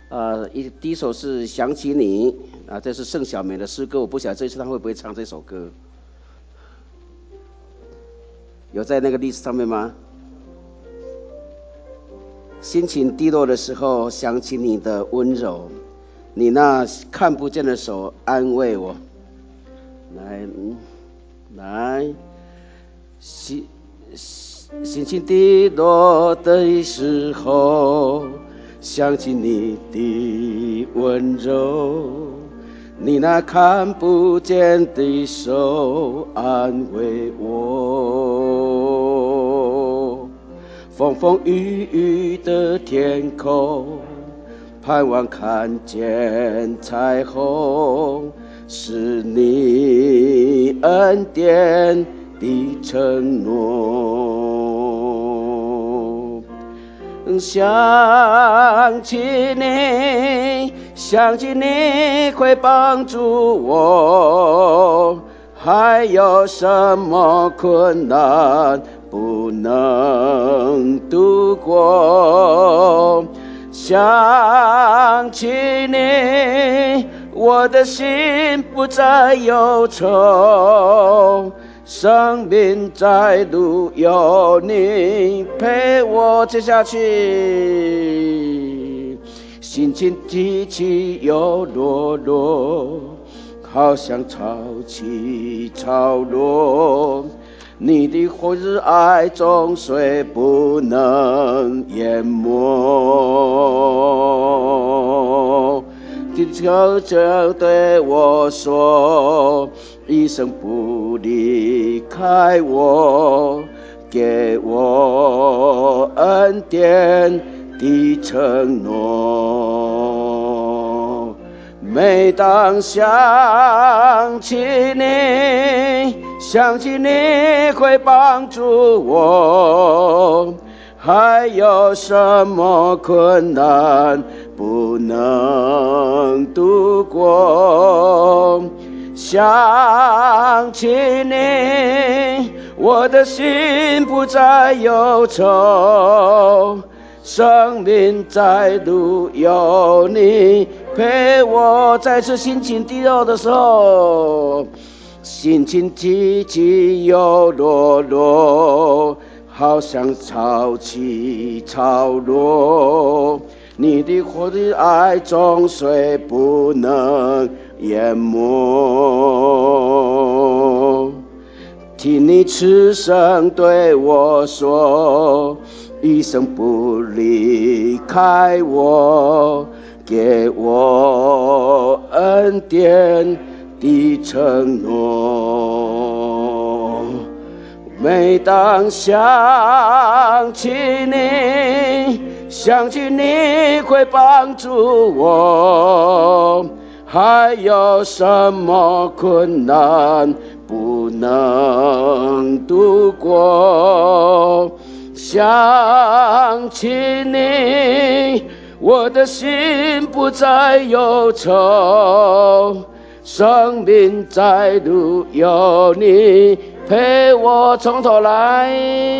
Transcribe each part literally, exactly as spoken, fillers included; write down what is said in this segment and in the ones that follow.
呃，一第一首是想起你啊，这是盛小梅的诗歌，我不晓得这次她会不会唱这首歌，有在那个历史上面吗？心情低落的时候，想起你的温柔，你那看不见的手安慰我。来，嗯、来，心心情低落的时候，想起你的温柔，你那看不见的手安慰我。风风雨雨的天空，盼望看见彩虹，是你恩典的承诺。想起你，想起你会帮助我，还有什么困难不能度过？想起你，我的心不再忧愁，生命在路有你陪我接下去，心情起起又落落，好像潮起潮落，你的火热爱中水不能淹没。求求对我说，一生不离开我，给我恩典的承诺。每当想起你，想起你会帮助我，还有什么困难不能度过？想起你，我的心不再忧愁，生命在路有你陪我。再次心情低落的时候，心情起起又落落，好像潮起潮落，你的火的爱中水不能淹没。听你此声对我说，一生不离开我，给我恩典的承诺。每当想起你，想起你会帮助我，还有什么困难不能度过？想起你，我的心不再忧愁，生命在路有你陪我。从头来，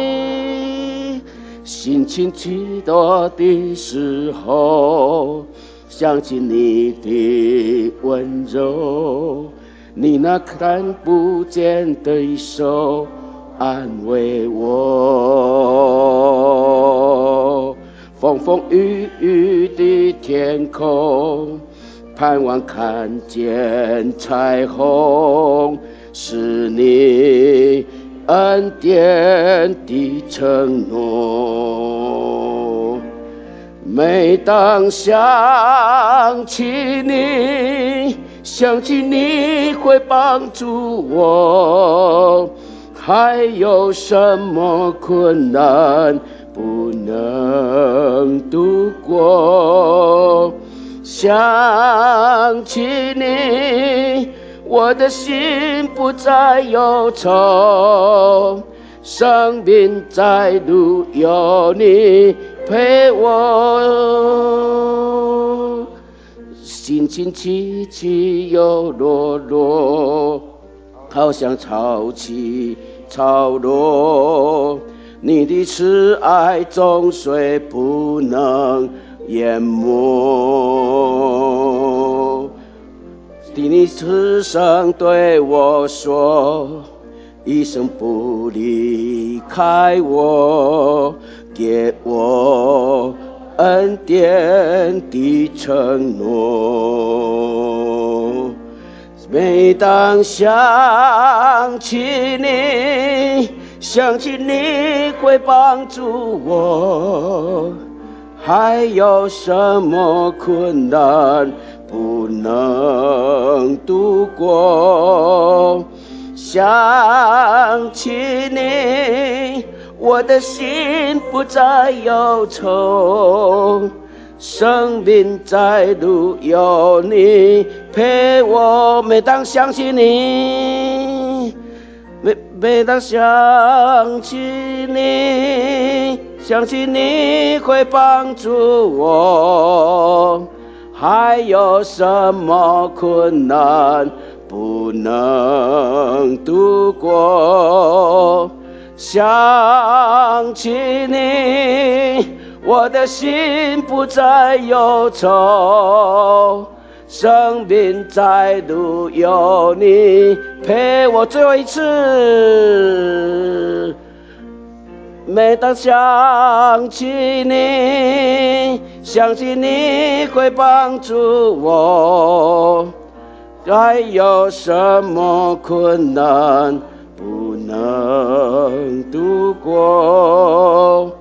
心情起落的时候，想起你的温柔，你那看不见的手安慰我。风风雨雨的天空，盼望看见彩虹，是你恩典的承诺。每当想起你，想起你会帮助我，还有什么困难不能度过？想起你，我的心不再忧愁，生命在路有你陪我。心情起起又落落，好像潮起潮落，你的慈爱中水不能淹没。 听你此生对我说，一生不离开我，给我恩典的承诺。每当想起你，想起你会帮助我，还有什么困难不能度过？想起你，我的心不再忧愁，生命在路有你陪我。每当想起你，每每当想起你，想起你会帮助我，还有什么困难不能度过？想起你，我的心不再忧愁，生命在路有你陪我。最后一次，每当想起你，想起你会帮助我，还有什么困难不能度过？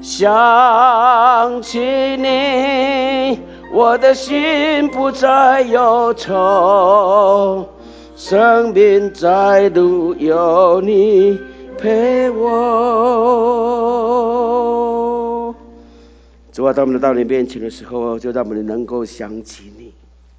想起你，我的心不再忧愁，生命在路有你陪我。主啊，当我们到你面前的时候，就让我们能够想起你。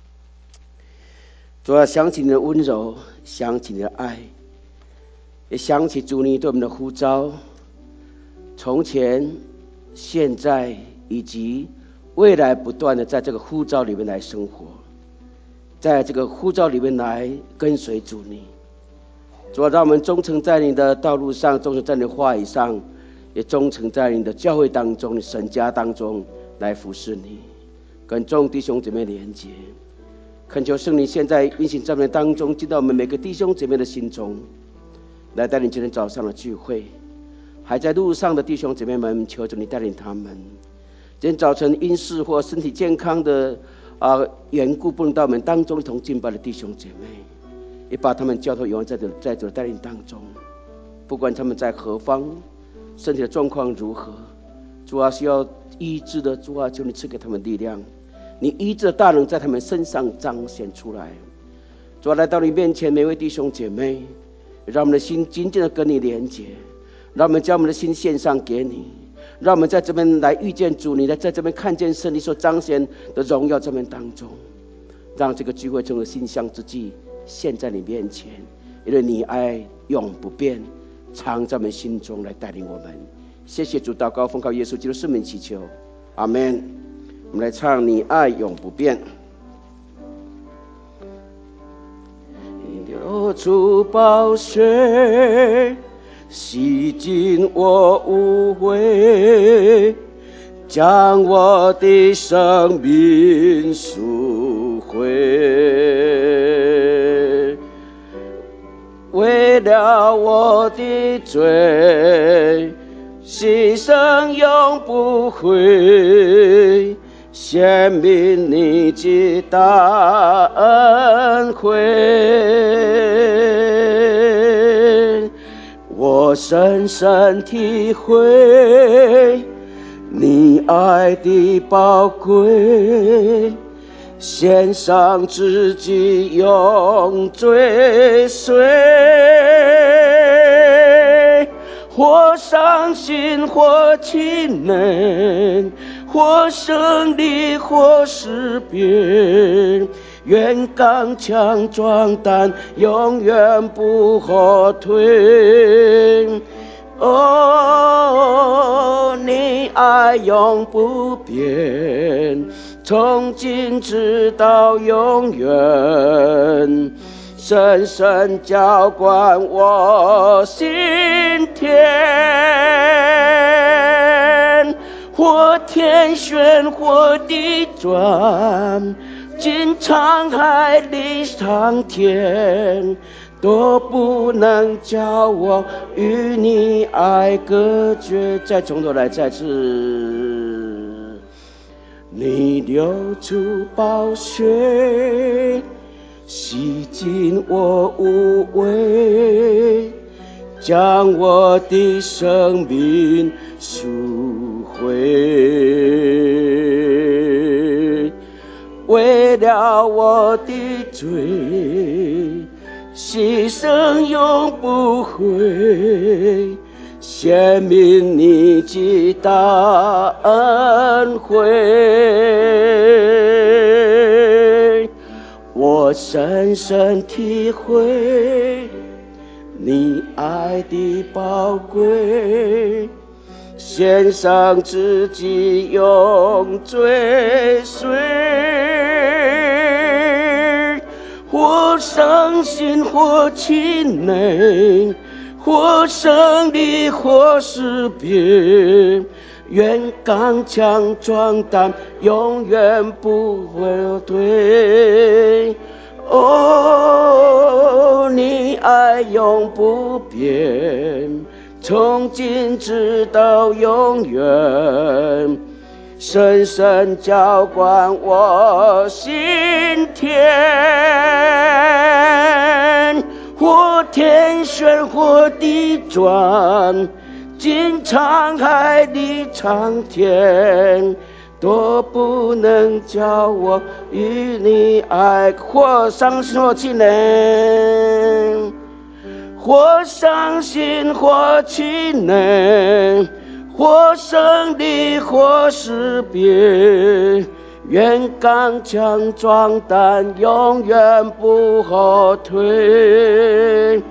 主啊，想起你的温柔，想起你的爱，也想起主你对我们的呼召，从前、现在以及未来，不断的在这个呼召里面来生活，在这个呼召里面来跟随主你。主啊，让我们忠诚在你的道路上，忠诚在你的话语上，也忠诚在你的教会当中、你神家当中来服侍你，跟众弟兄姐妹连结。恳求圣灵现在运行在我们当中，进到我们每个弟兄姐妹的心中，来带领今天早上的聚会。还在路上的弟兄姐妹们，求主你带领他们。今天早晨因事或身体健康的啊缘故，不能到我们当中一同敬拜的弟兄姐妹，也把他们交托永远在主在主的带领当中。不管他们在何方，身体的状况如何，主啊，需要医治的，主啊，求你赐给他们力量。你医治的大能在他们身上彰显出来。主啊，来到你面前，每位弟兄姐妹，让我们的心紧紧的跟你连结，让我们将我们的心献上给你，让我们在这边来遇见主，你来在这边看见神你所彰显的荣耀，这边当中，让这个聚会成为馨香之祭，献在你面前，因为你爱永不变，常在我们心中来带领我们。谢谢主，祷告奉靠耶稣基督圣名祈求，阿们。我们来唱你爱永不变。流出宝血，洗净我污秽，将我的生命赎回。为了我的罪，牺牲永不悔，显明你极大恩惠。我深深体会你爱的宝贵，献上自己永追随。或伤心或气馁，或胜利或失变，愿刚强壮胆，永远不后退。哦，你爱永不变，从今直到永远，深深浇灌我心田。或天旋或地转， 经沧海里上天，都不能叫我与你爱隔绝。再从头来，再次，你流出宝血，洗净我无畏，将我的生命赎回，为了我的罪，牺牲永不悔，显明你极大恩惠。我深深体会你爱的宝贵，献上自己永追随，或伤心或气馁，或胜利或失别，愿刚强壮胆，永远不会退。哦，你爱永不变，从今直到永远，深深浇灌我心田。或天旋或地转，经沧海里长天，都不能叫我与你爱。或伤心或气馁，或伤心或气馁，或胜利或失别，愿刚强壮胆，永远不后退。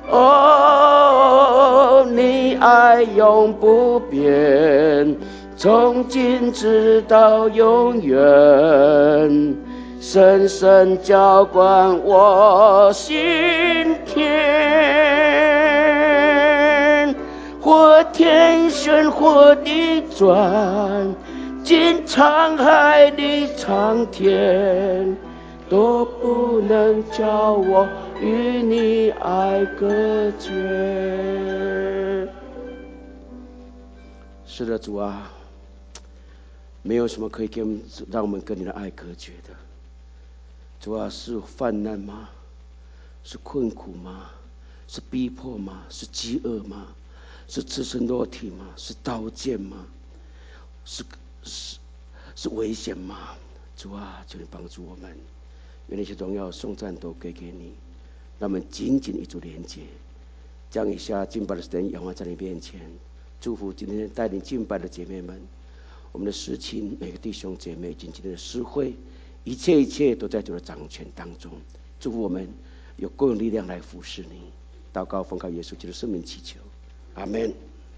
哦，你爱永不变，从今直到永远，深深浇灌我心田。或天旋或地转，经沧海里长天，都不能叫我与你爱隔绝。是的，主啊，没有什么可以给我们让我们跟你的爱隔绝的。主啊，是患难吗？是困苦吗？是逼迫吗？是饥饿吗？是赤身裸体吗？是刀剑吗？是是是危险吗？主啊，求你帮助我们，愿那些荣耀颂赞都归给你，让我们紧紧与主连接，将以下敬拜的时间仰望在你面前，祝福今天带领敬拜的姐妹们，我们的师亲，每个弟兄姐妹，今天的诗会，一切一切都在主的掌权当中，祝福我们有够有力量来服侍你。祷告奉靠耶稣基督圣名祈求，阿们。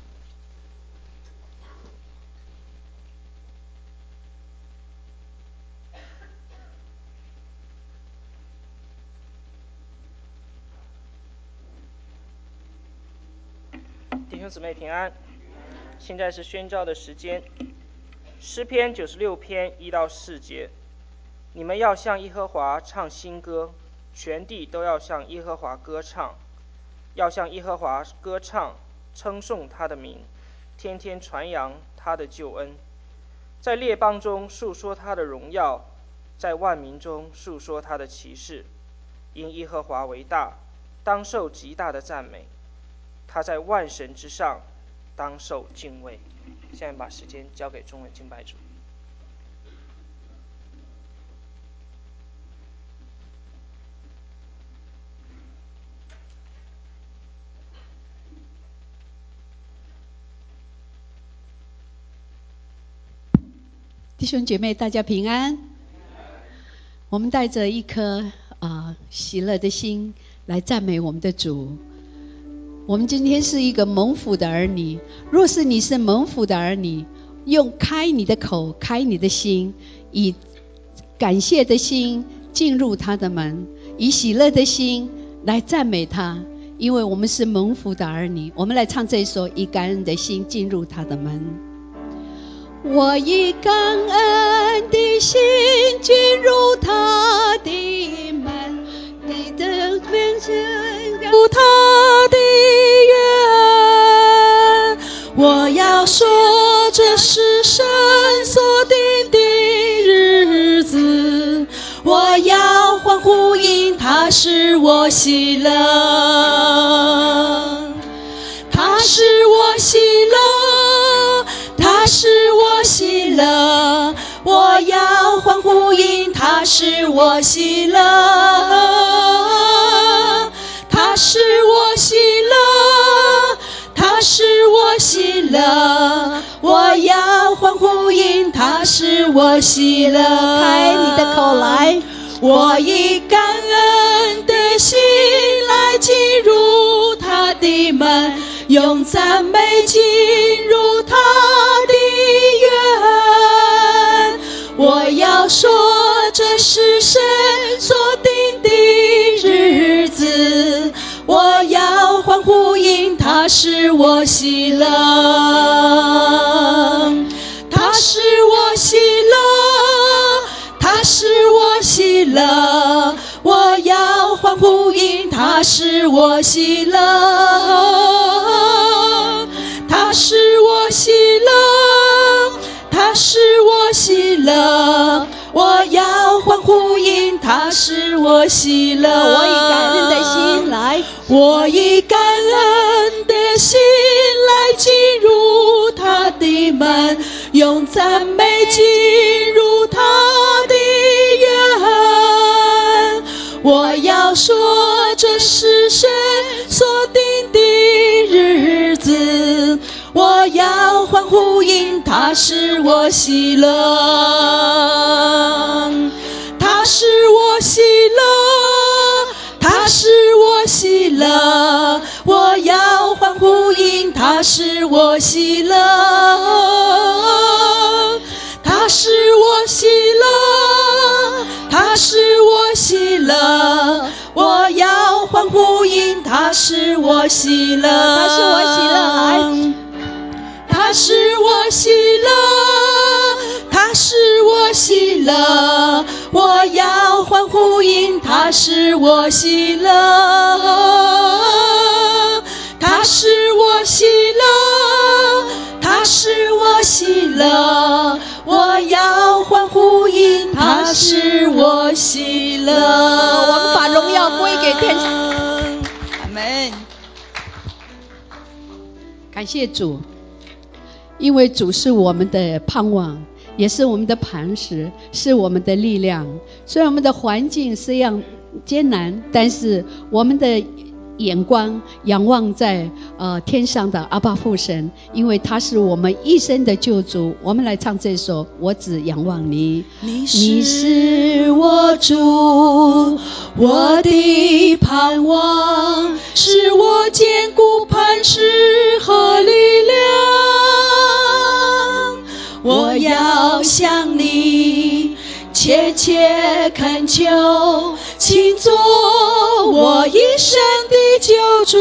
弟兄姊妹平安，现在是宣召的时间。诗篇九十六篇一到四节，你们要向耶和华唱新歌，全地都要向耶和华歌唱，要向耶和华歌唱，称颂他的名，天天传扬他的救恩，在列邦中述说他的荣耀，在万民中述说他的奇事。因耶和华为大，当受极大的赞美，他在万神之上，当受敬畏。现在把时间交给中文敬拜组。 弟兄姐妹，大家平安。我们带着一颗啊、呃、喜乐的心来赞美我们的主。我们今天是一个蒙福的儿女，若是你是蒙福的儿女，用开你的口，开你的心，以感谢的心进入他的门，以喜乐的心来赞美他，因为我们是蒙福的儿女。我们来唱这一首以感恩的心进入他的门。我以感恩的心进入他是神所定的日子，我要欢呼因他使我喜乐，他使我喜乐，他使我喜乐，我要欢呼因他使我喜乐，他使我喜乐，他使我喜乐，我要欢呼因他使我喜乐。 开你的口来， 我以感恩的心来进入他的门，用赞美进入他的园。我要说这是神所定的日子，我要欢呼因他使我喜乐，他使我喜乐，他使我喜乐，我要欢呼因他使我喜乐，他使我喜乐，他使我喜乐，我要欢呼因他使我喜乐。 我以感恩的心来， 我以感恩的心来进入他的门，用赞美进入他的园。我要说这是神所定的日子，我要欢呼因他使我喜乐，他使我喜乐，他使我喜乐，我要欢呼因他使我喜乐，他使我喜乐，他使我喜乐，我要欢呼因他使我喜乐， 他使我喜乐来， 他使我喜乐，他使我喜乐，我要欢呼因他使我喜乐，他使我喜乐，他使我喜乐，我要欢呼因他使我喜乐。 我们把荣耀归给天上。 阿们。 感谢主，因为主是我们的盼望，也是我们的磐石，是我们的力量。虽然我们的环境是这样艰难，但是我们的眼光仰望在呃天上的阿爸父神，因为他是我们一生的救主。我们来唱这首《我只仰望你》。 你是我主，我的盼望，是我坚固磐石和力量。我要向你切切恳求，请做我一生的救主。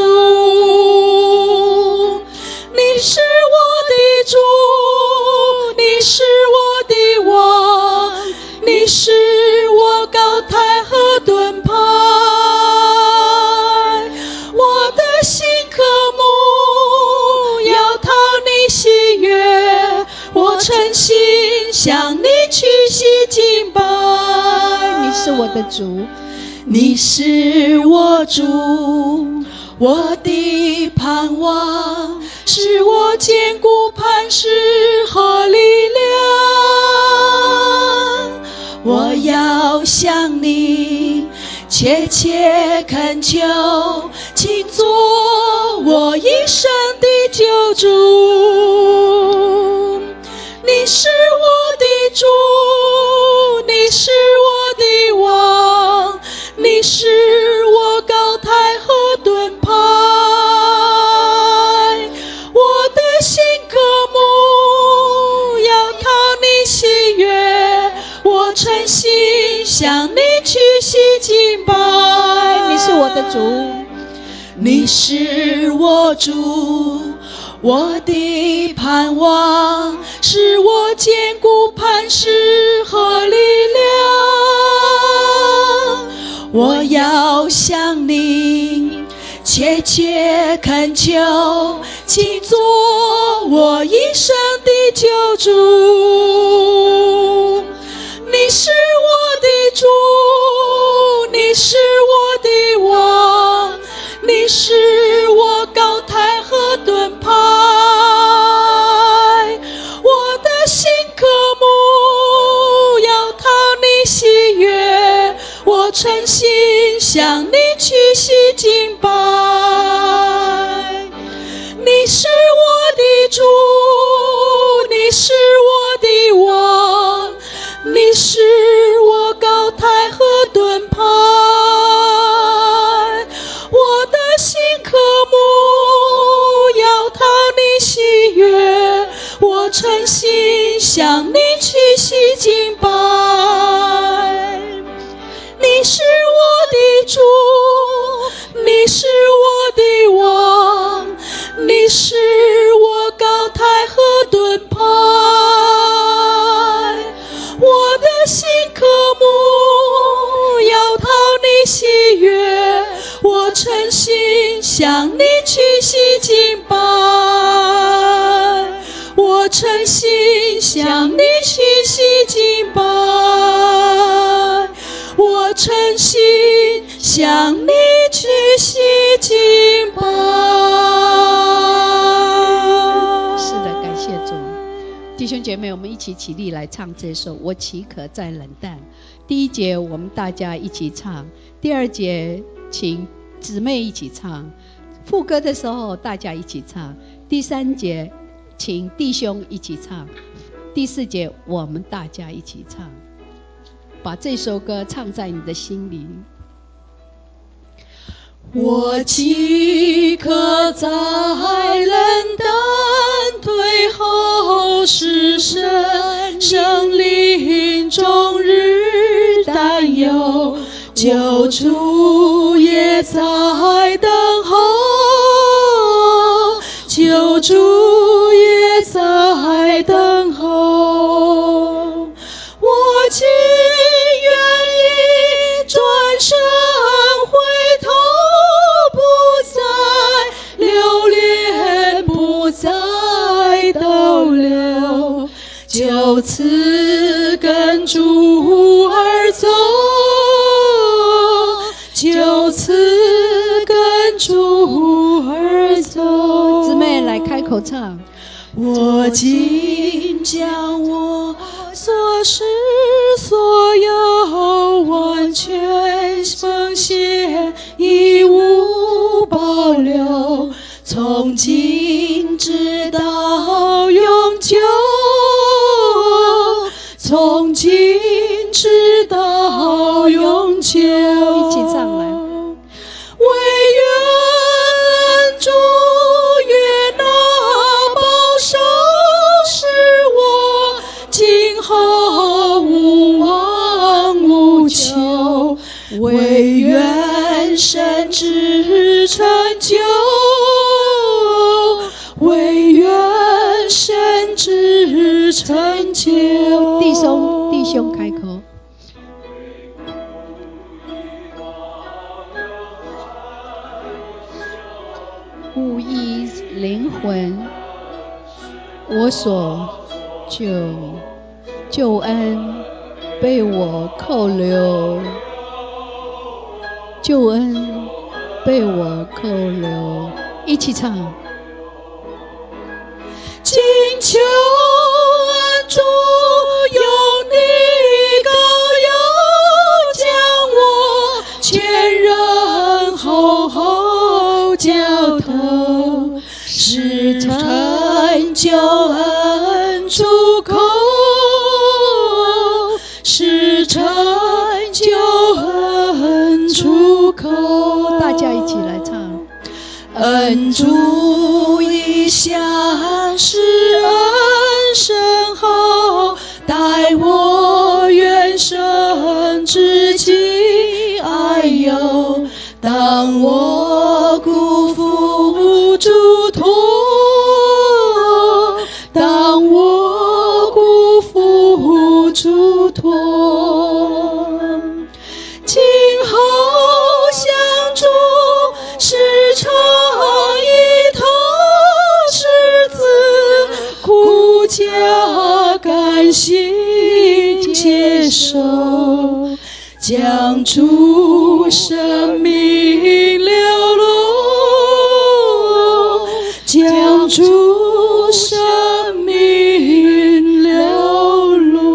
你是我的主，你是我的王，你是我高台和盾牌。我的心渴慕要讨你喜悦，我诚心向你屈膝敬拜。 你是我的主， 你是我主，我的盼望，是我坚固磐石和力量。我要向你切切恳求，请做我一生的救主。你是我的主，你是我的王，你是我高台和盾牌。我的心渴慕要讨你喜悦，我诚心向你屈膝敬拜。 你是我的主， 你是我主，我的盼望，是我坚固磐石和力量。我要向你切切恳求，请做我一生的救主。你是我的主，你是我的王，你是我高台和盾牌。我的心渴慕要讨你喜悦，我诚心向你屈膝敬拜。你是我的主，你是我的王，你是我高台和盾牌。我的心渴慕要讨你喜悦，我诚心向你屈膝敬拜。你是我的主，你是我的王，你是我高台和盾牌。我的心渴慕要讨你喜悦，我诚心向你屈膝敬拜。我诚心向你屈膝敬拜，我诚心向你屈膝敬拜。 是的，感谢主。弟兄姐妹，我们一起起立来唱这首《我岂可再冷淡》。第一节我们大家一起唱，第二节请姊妹一起唱，副歌的时候大家一起唱，第三节请弟兄一起唱，第四节我们大家一起唱。把这首歌唱在你的心里。 我岂可再冷淡，退后失神，生灵终日担忧，救主也在等候，救主也在等候。我竟愿意转身回头，不再留恋，不再逗留，就此跟主而走，就此跟主而走。 姊妹来开口唱。 我今将我所失所有完全奉献，一无保留，从今直到永久，从今直到永久。 一起唱来。 唯愿主悦纳保守，使我今后无望无求，唯愿神之成就，唯愿神之成就。 弟兄弟兄开口。无一灵魂，我所救救恩被我扣留，救恩被我扣留。一起唱。 请求恩主用你膏油，将我全人厚厚浇透，使成就恩出口，使成就恩出口。 大家一起来唱。 恩主一向是恩深厚，待我原生至今爱忧。当我辜负主托，当我辜负主托，今后相助是成心接受，将主生命流露，将主生命流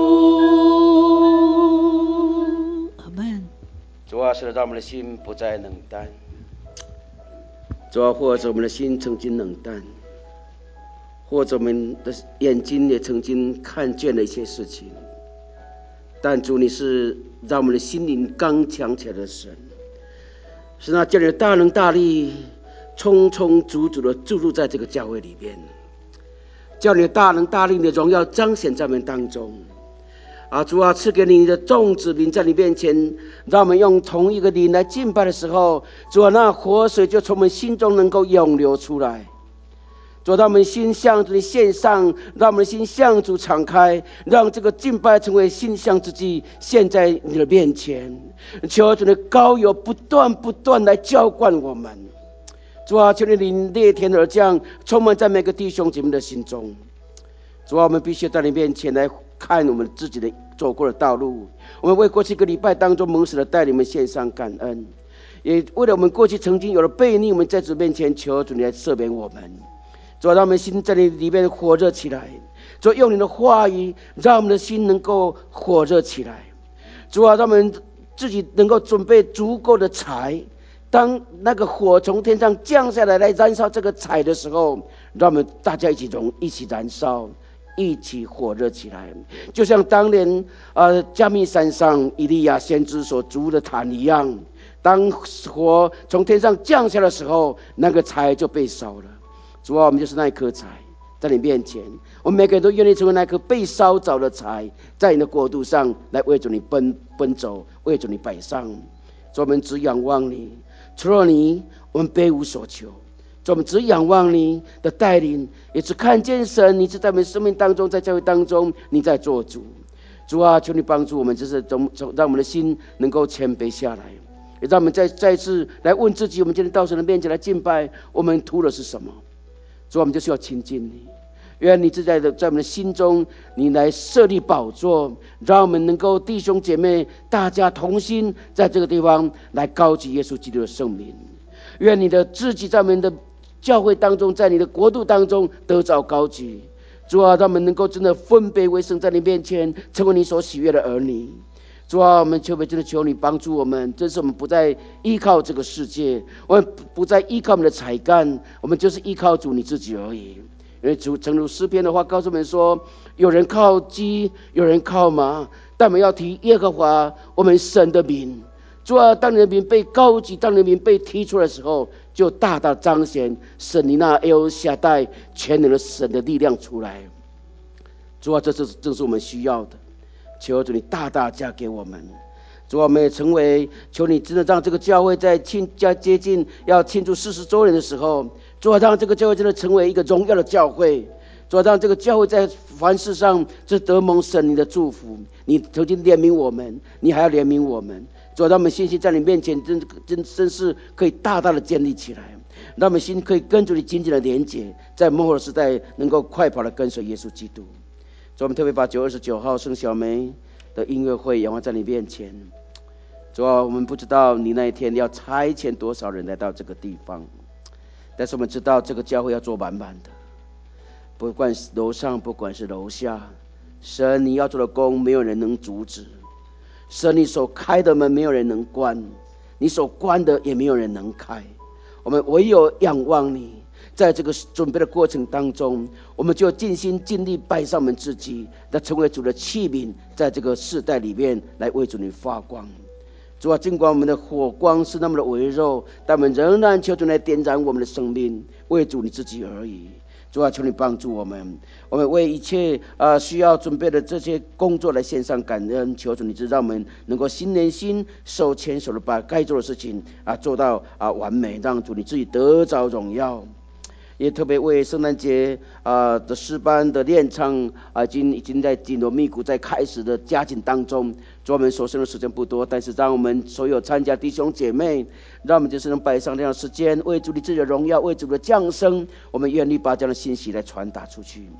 露。阿们。 主啊，是让我们的心不再冷淡。主啊，或者我们的心曾经冷淡，或者我们的眼睛也曾经看见了一些事情，但主，你是让我们的心灵刚强起来的神，是那叫你的大能大力充充足足的注入在这个教会里边，叫你的大能大力的荣耀彰显在我们当中。啊，主啊，赐给你的众子民在你面前，让我们用同一个灵来敬拜的时候，主啊，那活水就从我们心中能够涌流出来。主，让我们心向主的献上，让我们的心向主敞开，让这个敬拜成为馨香之祭，献在你的面前。求主的膏油不断不断来浇灌我们。主啊，求你领裂天而降，充满在每个弟兄姐妹的心中。主啊，我们必须在你面前来看我们自己的走过的道路，我们为过去一个礼拜当中蒙神的带领们献上感恩，也为了我们过去曾经有了悖逆，我们在主面前求主你来赦免我们。主啊，让我们心在你里面火热起来，主啊，用你的话语让我们的心能够火热起来。主啊，让我们自己能够准备足够的柴，当那个火从天上降下来来燃烧这个柴的时候，让我们大家一起融一起燃烧，一起火热起来，就像当年呃加密山上以利亚先知所筑的坛一样，当火从天上降下的时候，那个柴就被烧了。主啊，我们就是那一颗柴，在你面前，我们每个人都愿意成为那颗被烧着的柴，在你的国度上来为着你奔奔走，为着你摆上。主，我们只仰望你，除了你，我们别无所求。主，我们只仰望你的带领，也只看见神，你是在我们生命当中，在教会当中，你在做主。主啊，求你帮助我们，就是让我们的心能够谦卑下来，也让我们再再次来问自己：我们今天到神的面前来敬拜，我们图的是什么？主啊，我们就是要亲近你。愿你自在的在我们的心中，你来设立宝座，让我们能够弟兄姐妹大家同心，在这个地方来高举耶稣基督的圣名。愿你的自己在我们的教会当中，在你的国度当中得着高举。主啊，让我们能够真的分别为圣，在你面前成为你所喜悦的儿女。主啊，我们求真的求你帮助我们，真是我们不再依靠这个世界，我们不再依靠我们的才干，我们就是依靠主你自己而已。因为主诚如诗篇的话告诉我们说，有人靠鸡，有人靠马，但我们要提耶和华我们神的名。主啊，当你的名被高举，当你的名被提出来的时候，就大大彰显神你那El Shaddai全能的神的力量出来。主啊，这是正是我们需要的，求主你大大加给我们。主啊，我们也成为，求你真的让这个教会在庆加接近要庆祝四十周年的时候，主啊，让这个教会真的成为一个荣耀的教会。主啊，让这个教会在凡事上是得蒙神你的祝福。你曾经怜悯我们，你还要怜悯我们。主啊，让我们信心在你面前真真真是可以大大的建立起来，让我们心可以跟着你紧紧的连结，在末后的时代能够快跑的跟随耶稣基督。主啊，我们特别把九月二十九号盛小梅的音乐会仰望在你面前。主啊，我们不知道你那一天要差遣多少人来到这个地方，但是我们知道这个教会要做满满的，不管是楼上不管是楼下，神你要做的工没有人能阻止，神你所开的门没有人能关，你所关的也没有人能开，我们唯有仰望你。在这个准备的过程当中，我们就尽心尽力摆上我们自己，来成为主的器皿，在这个世代里面来为主你发光。主啊，尽管我们的火光是那么的微弱，但我们仍然求主来点燃我们的生命，为主你自己而已。主啊，求你帮助我们，我们为一切呃需要准备的这些工作来献上感恩。求主你知道我们能够心连心手牵手的把该做的事情啊做到啊完美，让主你自己得着荣耀。也特别为圣诞节啊的诗班的练唱啊，已经已经在紧锣密鼓在开始的加紧当中。主，我们所剩的时间不多，但是让我们所有参加弟兄姐妹，让我们就是能摆上这样的时间，为主你自己的荣耀，为主的降生，我们愿意把这样的信息来传达出去，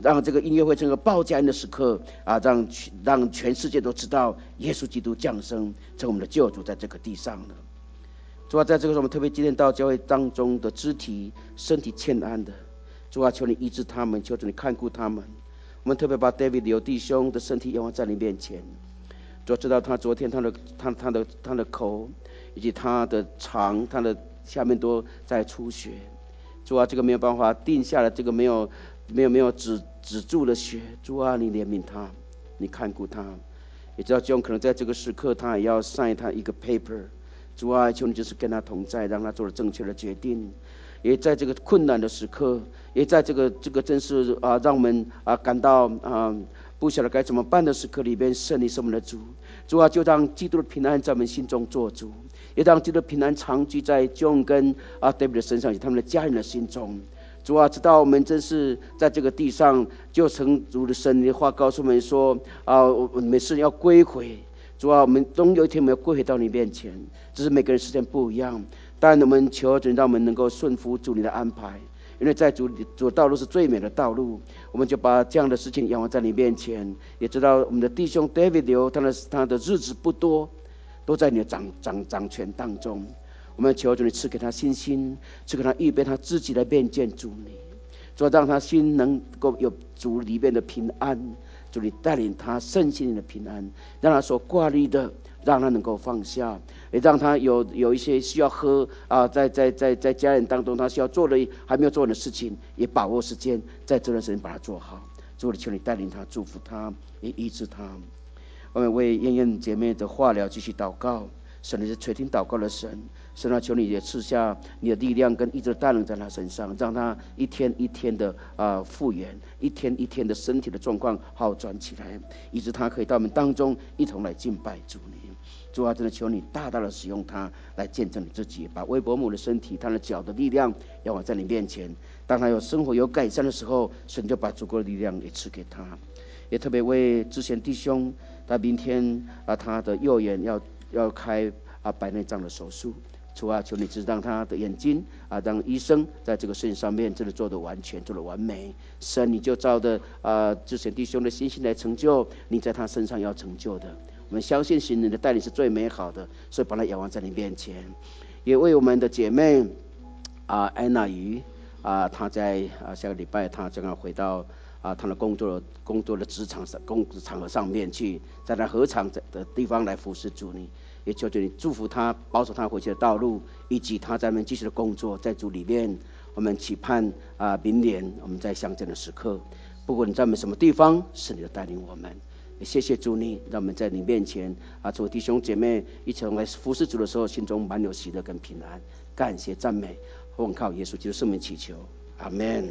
让这个音乐会成为报佳音的时刻啊，让让全世界都知道耶稣基督降生成我们的救主在这个地上了。主啊，在这个时候我们特别纪念到教会当中的肢体身体欠安的，主啊，求你医治他们，求主你看顾他们。我们特别把 David 刘弟兄的身体仰望在你面前，主知道他昨天他的他他的他的口以及他的肠他的下面都在出血，主啊，这个没有办法定下了，这个没有没有没有止止住的血，主啊，你怜悯他，你看顾他。也知道 John 可能在这个时刻他也要 sign 他一个 paper， 主啊，求你就是跟他同在，让他做了正确的决定。也在这个困难的时刻，也在这个这个真是啊让我们啊感到啊不晓得该怎么办的时刻里边，圣灵是我们的主，主啊，就让基督的平安在我们心中做主，也让基督的平安常居在 John 跟啊 David 的身上，以及他们的家人的心中。主啊，知道我们真是在这个地上，就曾主的神的话告诉我们说啊，我们每次要归回。主啊，我们终有一天我们要归回到你面前，只是每个人时间不一样。但我们求主让我们能够顺服主你的安排，因为在主主道路是最美的道路。我们就把这样的事情仰望在你面前，也知道我们的弟兄 David 刘他的他的日子不多，都在你的掌掌掌权当中。我们求主你赐给他信心，赐给他预备他自己来面见主你，主让他心能够有主里面的平安，主你带领他身心灵的平安，让他所挂虑的让他能够放下，也让他有有一些需要喝啊，在在在在家人当中他需要做的还没有做的事情，也把握时间，在这段时间把它做好。主你求你带领他，祝福他，也医治他。我们为燕燕姐妹的化疗继续祷告，神你是垂听祷告的神，神啊，求你也赐下你的力量跟医治的大能在他身上，让他一天一天的啊、呃、复原，一天一天的身体的状况好转起来，以致他可以到我们当中一同来敬拜主你。主啊，真的求你大大的使用他来见证你自己，把微伯母的身体他的脚的力量要放在你面前，当他有生活有改善的时候，神就把足够的力量也赐给他。也特别为之前弟兄，他明天啊他的右眼要要开啊白内障的手术，主啊，求你只让他的眼睛啊，让医生在这个事情上面真的做得完全，做得完美。神，你就照着啊之前弟兄的信心来成就你在他身上要成就的。我们相信神你的带领是最美好的，所以把它仰望在你面前。也为我们的姐妹啊安娜瑜啊，她在啊下个礼拜她将要回到啊她的工作工作的职场上工作场合上面去，在那合场的地方来服侍主你。也求求你祝福他，保守他回去的道路，以及他在那边继续的工作，在主里面，我们期盼啊，明年我们在相见的时刻，不管你在我们什么地方，是你的带领我们。也谢谢主你，让我们在你面前啊，作为弟兄姐妹一起来服侍主的时候，心中满有喜乐跟平安。感谢赞美，奉靠耶稣基督圣名祈求，阿们。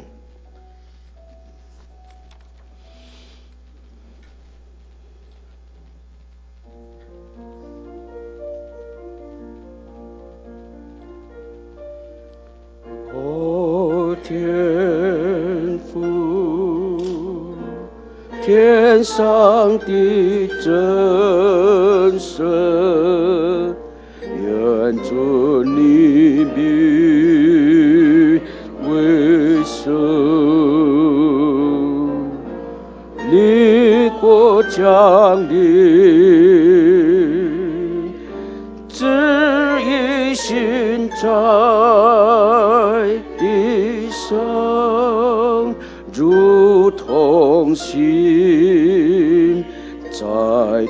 天父，天上的真神，愿尊你名为圣，你国降临，旨意行在地上，如同行在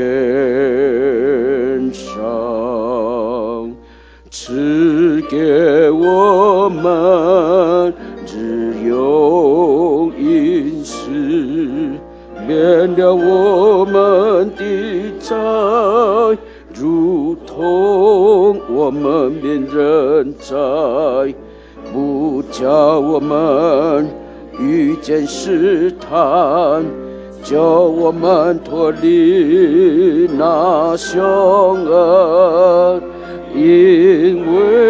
天上，赐给我们日用饮食，免了我们的债，如同我们免人债，不叫我们遇见试探，叫我们脱离那凶恶，因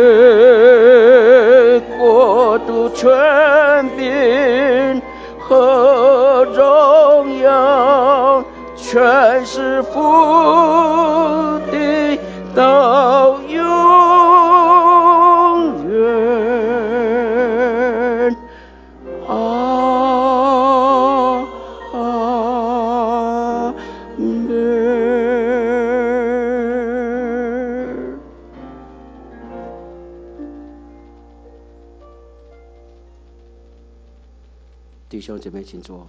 为国度、权柄和荣耀，全是父的，到永远。阿弟兄姐妹请坐。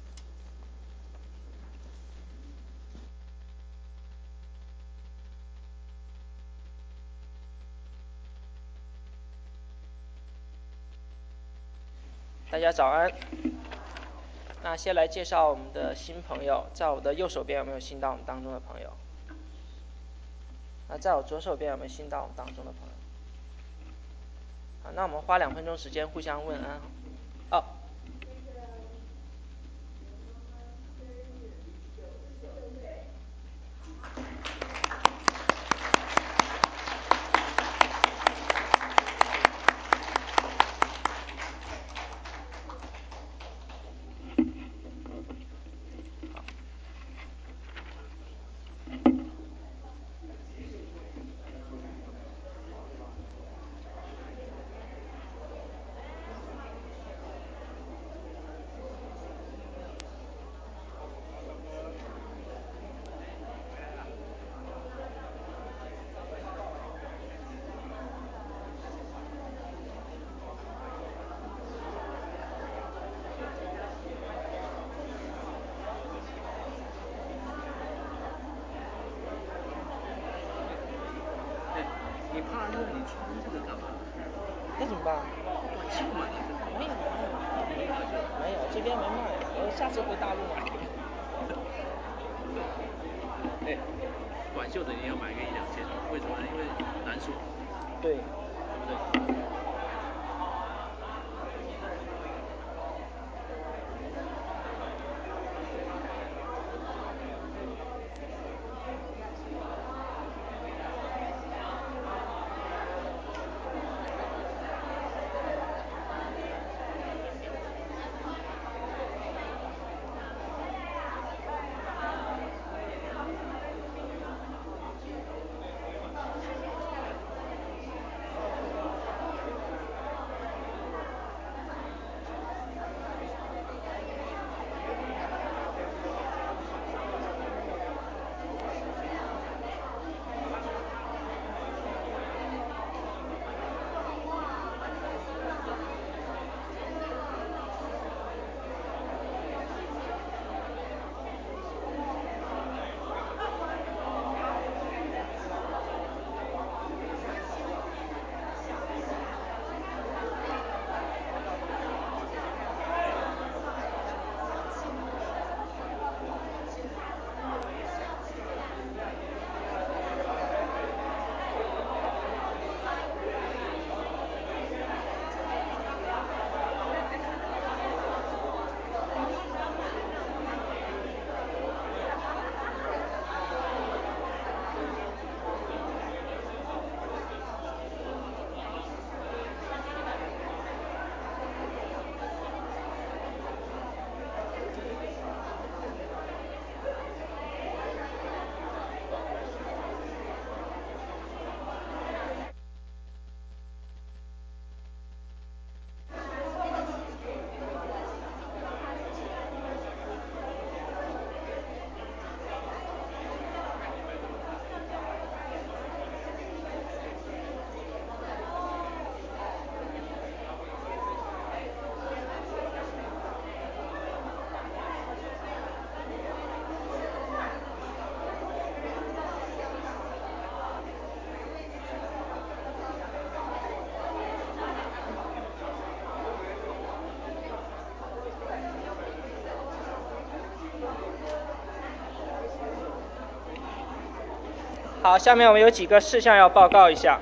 大家早安。那先来介绍我们的新朋友，在我的右手边有没有新到我们当中的朋友？那在我左手边有没有新到我们当中的朋友？好，那我们花两分钟时间互相问安。哦。 你怕热，你穿这个干嘛？ 那怎么办？ 短袖嘛， 没有，没有，没有，这边没卖，我下次回大陆买。 哎，短袖的你要买个一两件，为什么呢？因为难说。 对。 对。 好，下面我们有几个事项要报告一下。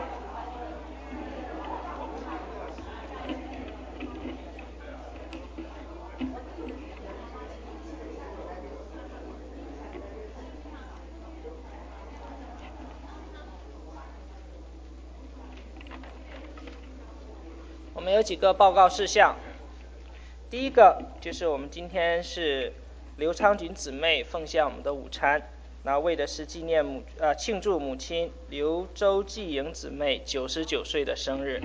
我们有几个报告事项。第一个就是我们今天是刘昌锦姊妹奉献我们的午餐。那为的是纪念母呃庆祝母亲刘周继莹姊妹九十九岁的生日。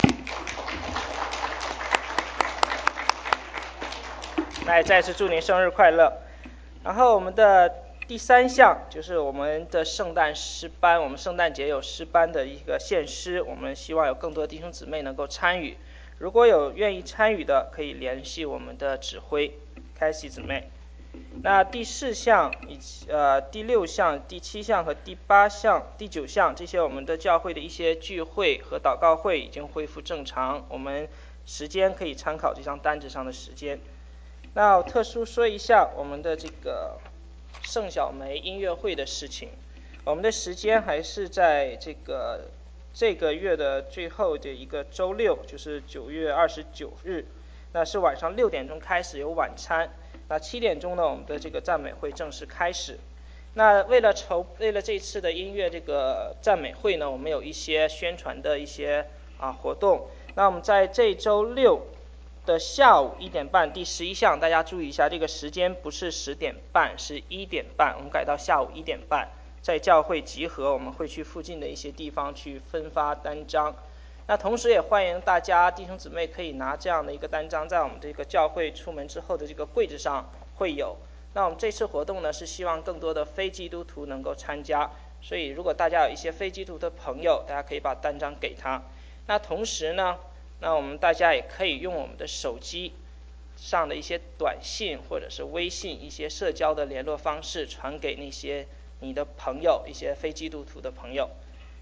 那也再次祝您生日快乐。然后我们的第三项就是我们的圣诞诗班，我们圣诞节有诗班的一个献诗，我们希望有更多弟兄姊妹能够参与。 如果有愿意参与的，可以联系我们的指挥凯西姊妹。那第四项以及呃第六项、第七项和第八项、第九项这些我们的教会的一些聚会和祷告会已经恢复正常，我们时间可以参考这张单子上的时间。那我特殊说一下我们的这个盛小梅音乐会的事情，我们的时间还是在这个这个月的最后的一个周六，就是九月二十九日，那是晚上六点钟开始有晚餐。那七点钟呢，我们的这个赞美会正式开始。那为了筹，为了这次的音乐这个赞美会呢，我们有一些宣传的一些啊活动。那我们在这周六的下午一点半，第十一项，大家注意一下，这个时间不是十点半，是一点半，我们改到下午一点半，在教会集合，我们会去附近的一些地方去分发单张。那同时也欢迎大家弟兄姊妹可以拿这样的一个单张，在我们这个教会出门之后的这个柜子上会有。那我们这次活动呢，是希望更多的非基督徒能够参加，所以如果大家有一些非基督徒的朋友，大家可以把单张给他。那同时呢，那我们大家也可以用我们的手机上的一些短信或者是微信一些社交的联络方式传给那些你的朋友，一些非基督徒的朋友。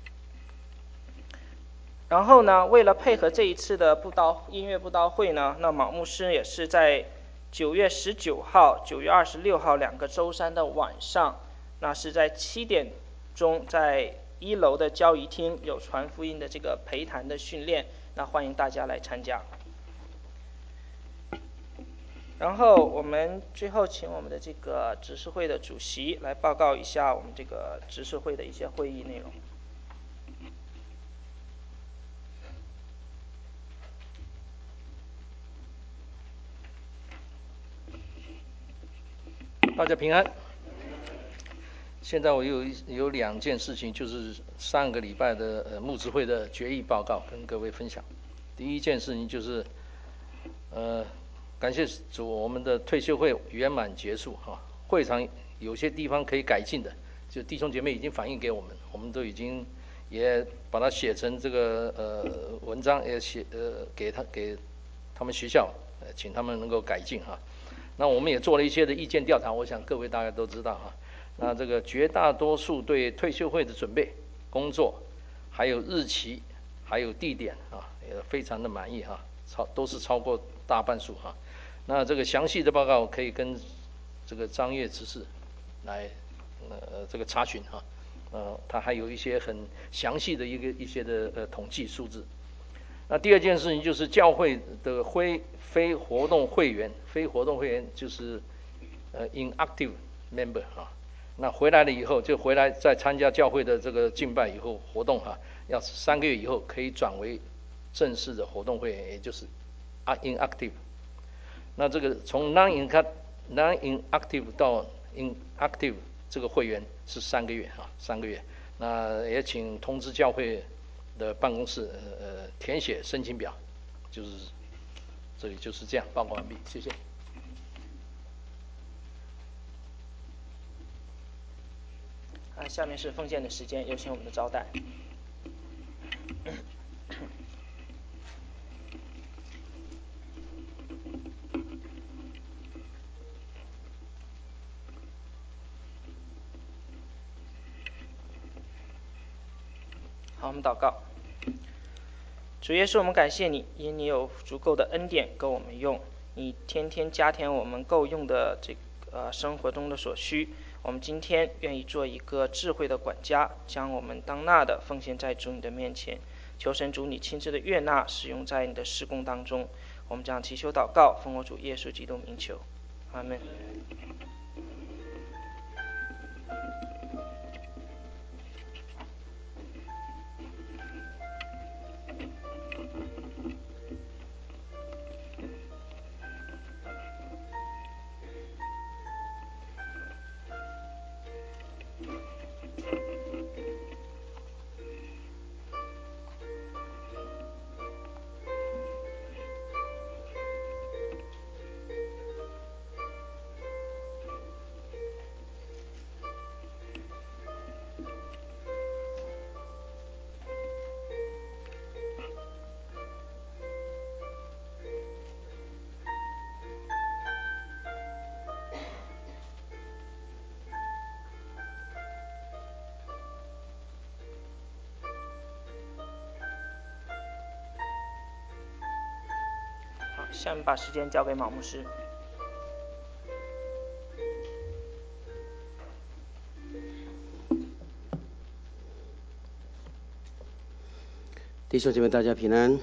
然后呢，为了配合这一次的布道音乐布道会呢，那马牧师也是在九月十九号、九月二十六号两个周三的晚上，那是在七点钟在一楼的交谊厅有传福音的这个陪谈的训练，那欢迎大家来参加。然后我们最后请我们的这个执事会的主席来报告一下我们这个执事会的一些会议内容。 大家平安。现在我有有两件事情，就是上个礼拜的呃牧执会的决议报告跟各位分享。第一件事情就是，呃，感谢主，我们的退休会圆满结束哈、啊。会场有些地方可以改进的，就弟兄姐妹已经反映给我们，我们都已经也把它写成这个呃文章，也写呃给他给他们学校，呃请他们能够改进哈。那我们也做了一些的意见调查，我想各位大家都知道哈。那这个绝大多数对退休会的准备工作，还有日期，还有地点啊，也非常的满意哈，超都是超过大半数哈。那这个详细的报告可以跟这个张业执事来呃这个查询哈，呃他还有一些很详细的一个一些的呃统计数字。那第二件事情就是教会的非非活动会员，非活动会员就是呃 inactive member 啊，那回来了以后就回来再参加教会的这个敬拜以后活动哈、啊，要三个月以后可以转为正式的活动会员，也就是啊 inactive。那这个从 non inactive 到 inactive 这个会员是三个月啊，三个月。那也请通知教会的办公室呃呃填写申请表，就是这里就是这样报告完毕，谢谢。 啊，下面是奉献的时间，有请我们的招待。好，我们祷告。主耶稣，我们感谢你，因你有足够的恩典够我们用，你天天加添我们够用的这个、呃、生活中的所需。我们今天愿意做一个智慧的管家，将我们当纳的奉献在主你的面前，求神主你亲自的悦纳，使用在你的事工当中。我们将祈求祷告，奉我主耶稣基督名求，阿们。 下面把时间交给马牧师。 弟兄姐妹，大家平安。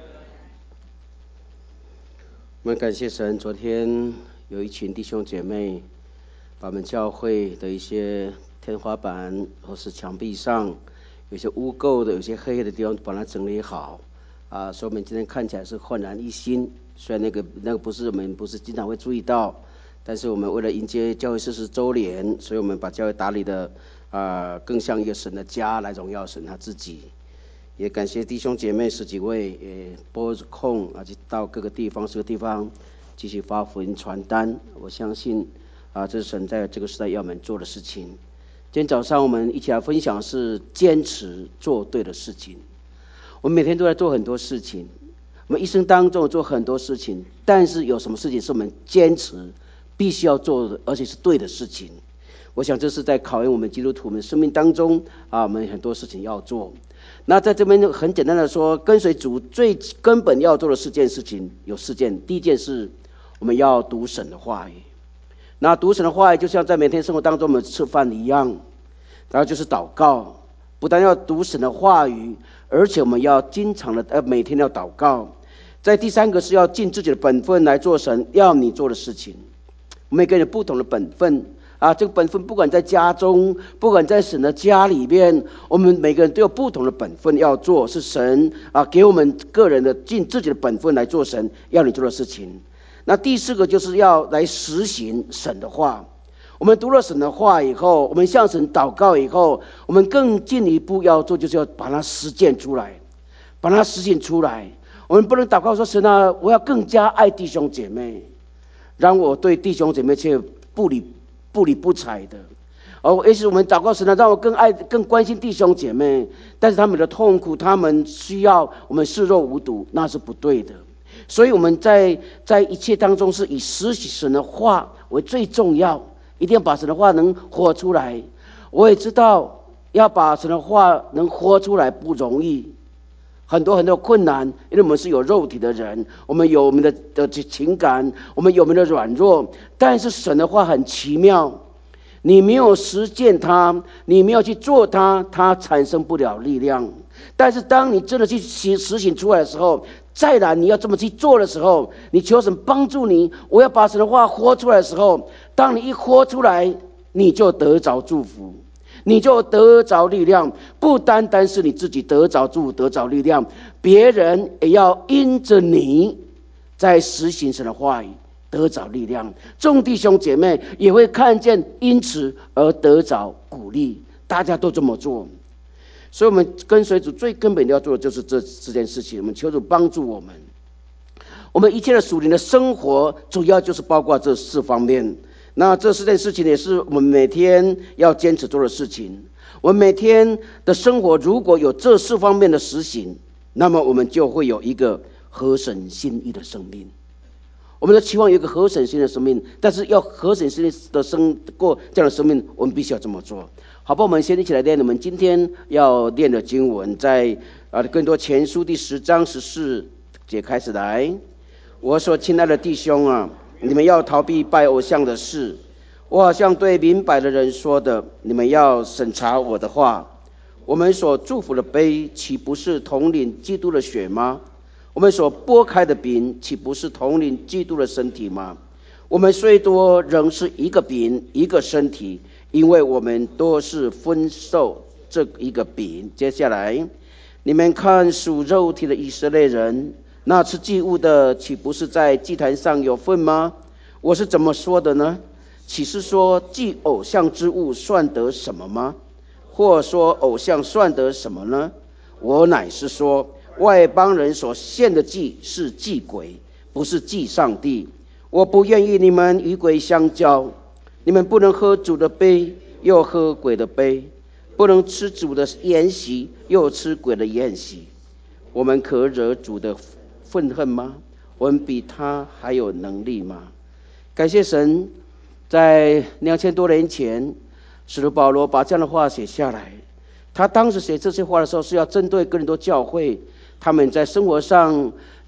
我们感谢神，昨天有一群弟兄姐妹把我们教会的一些天花板或是墙壁上有些污垢的、有些黑的地方把它整理好啊，所以我们今天看起来是焕然一新。虽然那个那个不是我们不是经常会注意到，但是我们为了迎接教会四十周年，所以我们把教会打理的啊更像一个神的家来荣耀神他自己。也感谢弟兄姐妹十几位也拨空啊，到各个地方、这个地方继续发福音传单。我相信啊，这是神在这个时代要我们做的事情。今天早上我们一起来分享的是坚持做对的事情。我们每天都在做很多事情，我们一生当中做很多事情，但是有什么事情是我们坚持必须要做的，而且是对的事情？我想这是在考验我们基督徒我们生命当中啊，我们很多事情要做。那在这边很简单的说，跟随主最根本要做的四件事情有四件。第一件事，我们要读神的话语。那读神的话语就像在每天生活当中我们吃饭一样，然后就是祷告。不但要读神的话语，而且我们要经常的呃每天要祷告。在第三个是要尽自己的本分来做神要你做的事情。每个人有不同的本分啊，这个本分不管在家中，不管在神的家里面，我们每个人都有不同的本分要做，是神啊给我们个人的尽自己的本分来做神要你做的事情。那第四个就是要来实行神的话。我们读了神的话以后，我们向神祷告以后，我们更进一步要做，就是要把它实践出来，把它实行出来。我们不能祷告说，神啊，我要更加爱弟兄姐妹，让我对弟兄姐妹却不理不理不睬的。哦，也许我们祷告神啊，让我更爱更关心弟兄姐妹，但是他们的痛苦，他们需要我们视若无睹，那是不对的。所以我们在在一切当中是以实行神的话为最重要，一定要把神的话能活出来。我也知道要把神的话能活出来不容易，很多很多困难，因为我们是有肉体的人，我们有我们的的情感，我们有我们的软弱。但是神的话很奇妙，你没有实践它，你没有去做它，它产生不了力量。但是当你真的去实行出来的时候，再然你要这么去做的时候，你求神帮助你，我要把神的话活出来的时候，当你一活出来，你就得着祝福，你就得着力量。不单单是你自己得着祝福得着力量，别人也要因着你在实行神的话语得着力量，众弟兄姐妹也会看见，因此而得着鼓励。大家都这么做。所以我们跟随主最根本的要做的就是这这件事情。我们求主帮助我们，我们一切的属灵的生活主要就是包括这四方面。那这四件事情也是我们每天要坚持做的事情。我们每天的生活如果有这四方面的实行，那么我们就会有一个合神心意的生命。我们的期望有一个合神心意的生命，但是要合神心意的生过这样的生命，我们必须要这么做。好吧，我们先一起来念我们今天要念的经文，在啊更多前书第十章十四节开始来。我所亲爱的弟兄啊，你们要逃避拜偶像的事。我好像对明白的人说的，你们要审查我的话。我们所祝福的杯，岂不是统领基督的血吗？我们所拨开的饼，岂不是统领基督的身体吗？我们虽多，仍是一个饼，一个身体，因为我们都是分受这一个饼。接下来，你们看属肉体的以色列人，那吃祭物的，岂不是在祭坛上有份吗？我是怎么说的呢？岂是说祭偶像之物算得什么吗？或说偶像算得什么呢？我乃是说，外邦人所献的祭是祭鬼，不是祭上帝。我不愿意你们与鬼相交。你们不能喝主的杯，又喝鬼的杯；不能吃主的筵席，又吃鬼的宴席。我们可惹主的愤恨吗？我们比他还有能力吗？感谢神，在两千多年前，使徒保罗把这样的话写下来。他当时写这些话的时候，是要针对哥林多教会他们在生活上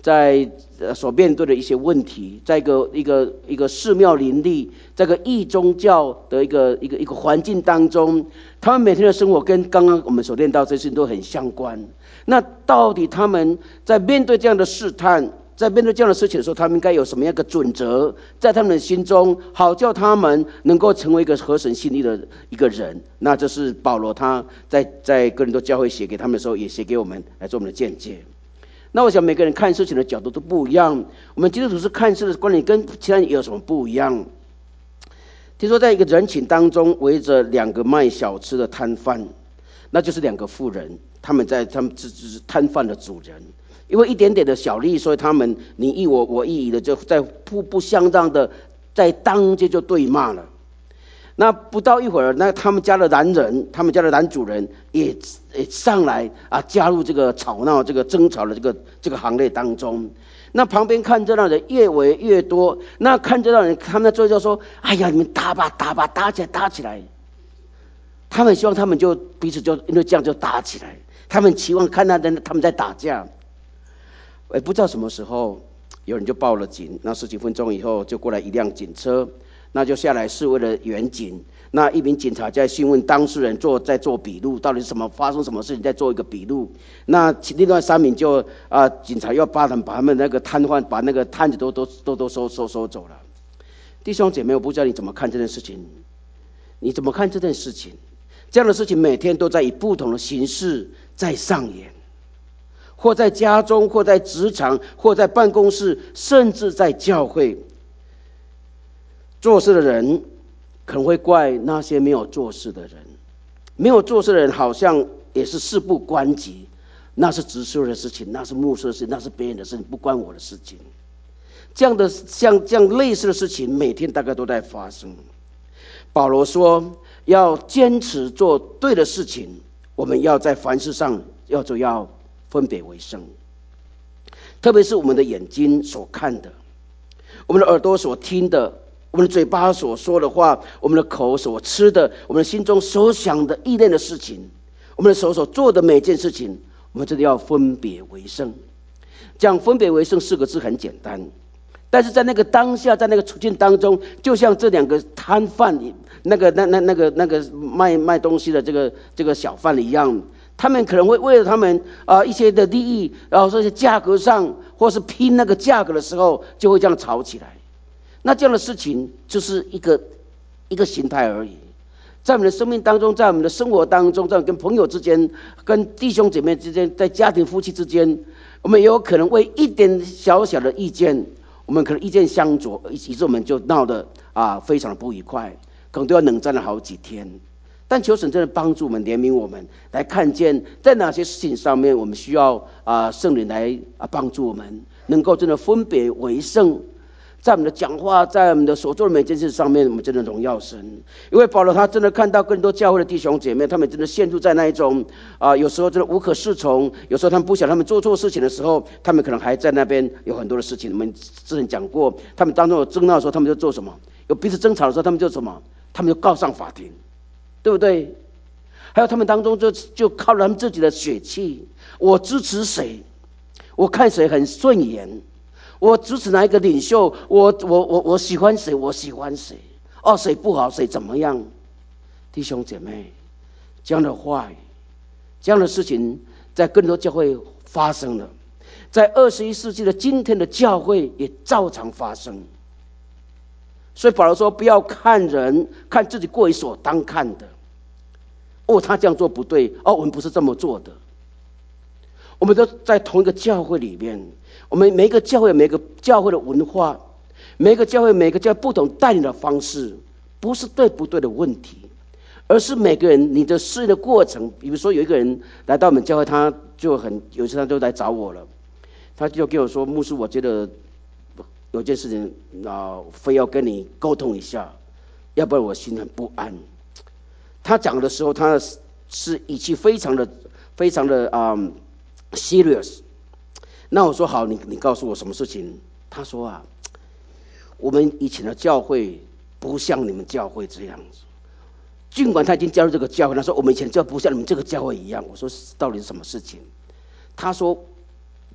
在呃所面对的一些问题，在一个一个一个寺庙林立，在一个异宗教的一个一个一个环境当中，他们每天的生活跟刚刚我们所念到这些事情都很相关。那到底他们在面对这样的试探，在面对这样的事情的时候，他们应该有什么样的准则在他们的心中，好叫他们能够成为一个合神心意的一个人？那这是保罗他在在哥林多教会写给他们的时候，也写给我们来做我们的见解。那我想每个人看事情的角度都不一样，我们基督徒是看事的观点跟其他人有什么不一样？听说在一个人群当中围着两个卖小吃的摊贩，那就是两个妇人，他们在他们只是摊贩的主人，因为一点点的小利益，所以他们你一我我一的就在互不相让的在当街就对骂了。那不到一会儿，那他们家的男人，他们家的男主人也也上来啊，加入这个吵闹、这个争吵的这个这个行列当中。那旁边看热闹的越围越多，那看热闹的人，他们最后就说：“哎呀，你们打吧，打吧，打起来，打起来！”他们希望他们就彼此就因为这样就打起来，他们期望看到的他们在打架。哎，不知道什么时候有人就报了警，那十几分钟以后就过来一辆警车。那就下来是为了远景，那一名警察在询问当事人做在做笔录，到底是什么发生什么事情，在做一个笔录。那另外三名就啊、呃，警察要把他们把他们那个摊贩把那个摊子都都都都收收收走了。弟兄姐妹，我不知道你怎么看这件事情？你怎么看这件事情？这样的事情每天都在以不同的形式在上演，或在家中，或在职场，或在办公室，甚至在教会。做事的人可能会怪那些没有做事的人，没有做事的人好像也是事不关己，那是执事的事情，那是牧师的事情，那是别人的事情，不关我的事情。这样的像这样类似的事情，每天大概都在发生。保罗说，要坚持做对的事情，我们要在凡事上要就要分别为圣，特别是我们的眼睛所看的，我们的耳朵所听的，我们的嘴巴所说的话，我们的口所吃的，我们心中所想的意念的事情，我们的手所做的每件事情，我们真的要分别为圣。讲分别为圣四个字很简单，但是在那个当下，在那个处境当中，就像这两个摊贩，那个那那那个那个卖卖东西的这个这个小贩一样，他们可能会为了他们啊、呃、一些的利益，然后这些价格上，或是拼那个价格的时候，就会这样吵起来。那这样的事情就是一个一个形态而已，在我们的生命当中，在我们的生活当中，在跟朋友之间，跟弟兄姐妹之间，在家庭夫妻之间，我们也有可能为一点小小的意见，我们可能意见相左，以致我们就闹得啊非常的不愉快，可能都要冷战了好几天。但求神真的帮助我们，怜悯我们，来看见在哪些事情上面，我们需要啊圣灵来啊帮助我们，能够真的分别为圣。在我们的讲话，在我们的所做的每件事上面，我们真的荣耀神。因为保罗他真的看到更多教会的弟兄姐妹，他们真的陷入在那一种啊、呃，有时候真的无可适从，有时候他们不想他们做错事情的时候，他们可能还在那边有很多的事情。我们之前讲过，他们当中有争闹的时候，他们就做什么？有彼此争吵的时候，他们就什么？他们就告上法庭，对不对？还有他们当中就就靠他们自己的血气，我支持谁，我看谁很顺眼。我支持哪一个领袖，我我我我喜欢谁，我喜欢谁，哦，谁不好，谁怎么样？弟兄姐妹，这样的话语，这样的事情，在更多教会发生了，在二十一世纪的今天的教会也照常发生。所以保罗说，不要看人，看自己过于所当看的。哦，他这样做不对，哦，我们不是这么做的。我们都在同一个教会里面。我们每一个教会，每个教会的文化，每一个教会，每个教会不同带领的方式，不是对不对的问题，而是每个人你的适应的过程。比如说有一个人来到我们教会，他就很有一次他就来找我了，他就跟我说：“牧师，我觉得有件事情啊、呃，非要跟你沟通一下，要不然我心很不安。”他讲的时候，他是语气非常的、非常的啊、um, serious。那我说好，你你告诉我什么事情？他说啊，我们以前的教会不像你们教会这样子。尽管他已经加入这个教会，他说我们以前教会不像你们这个教会一样。我说到底是什么事情？他说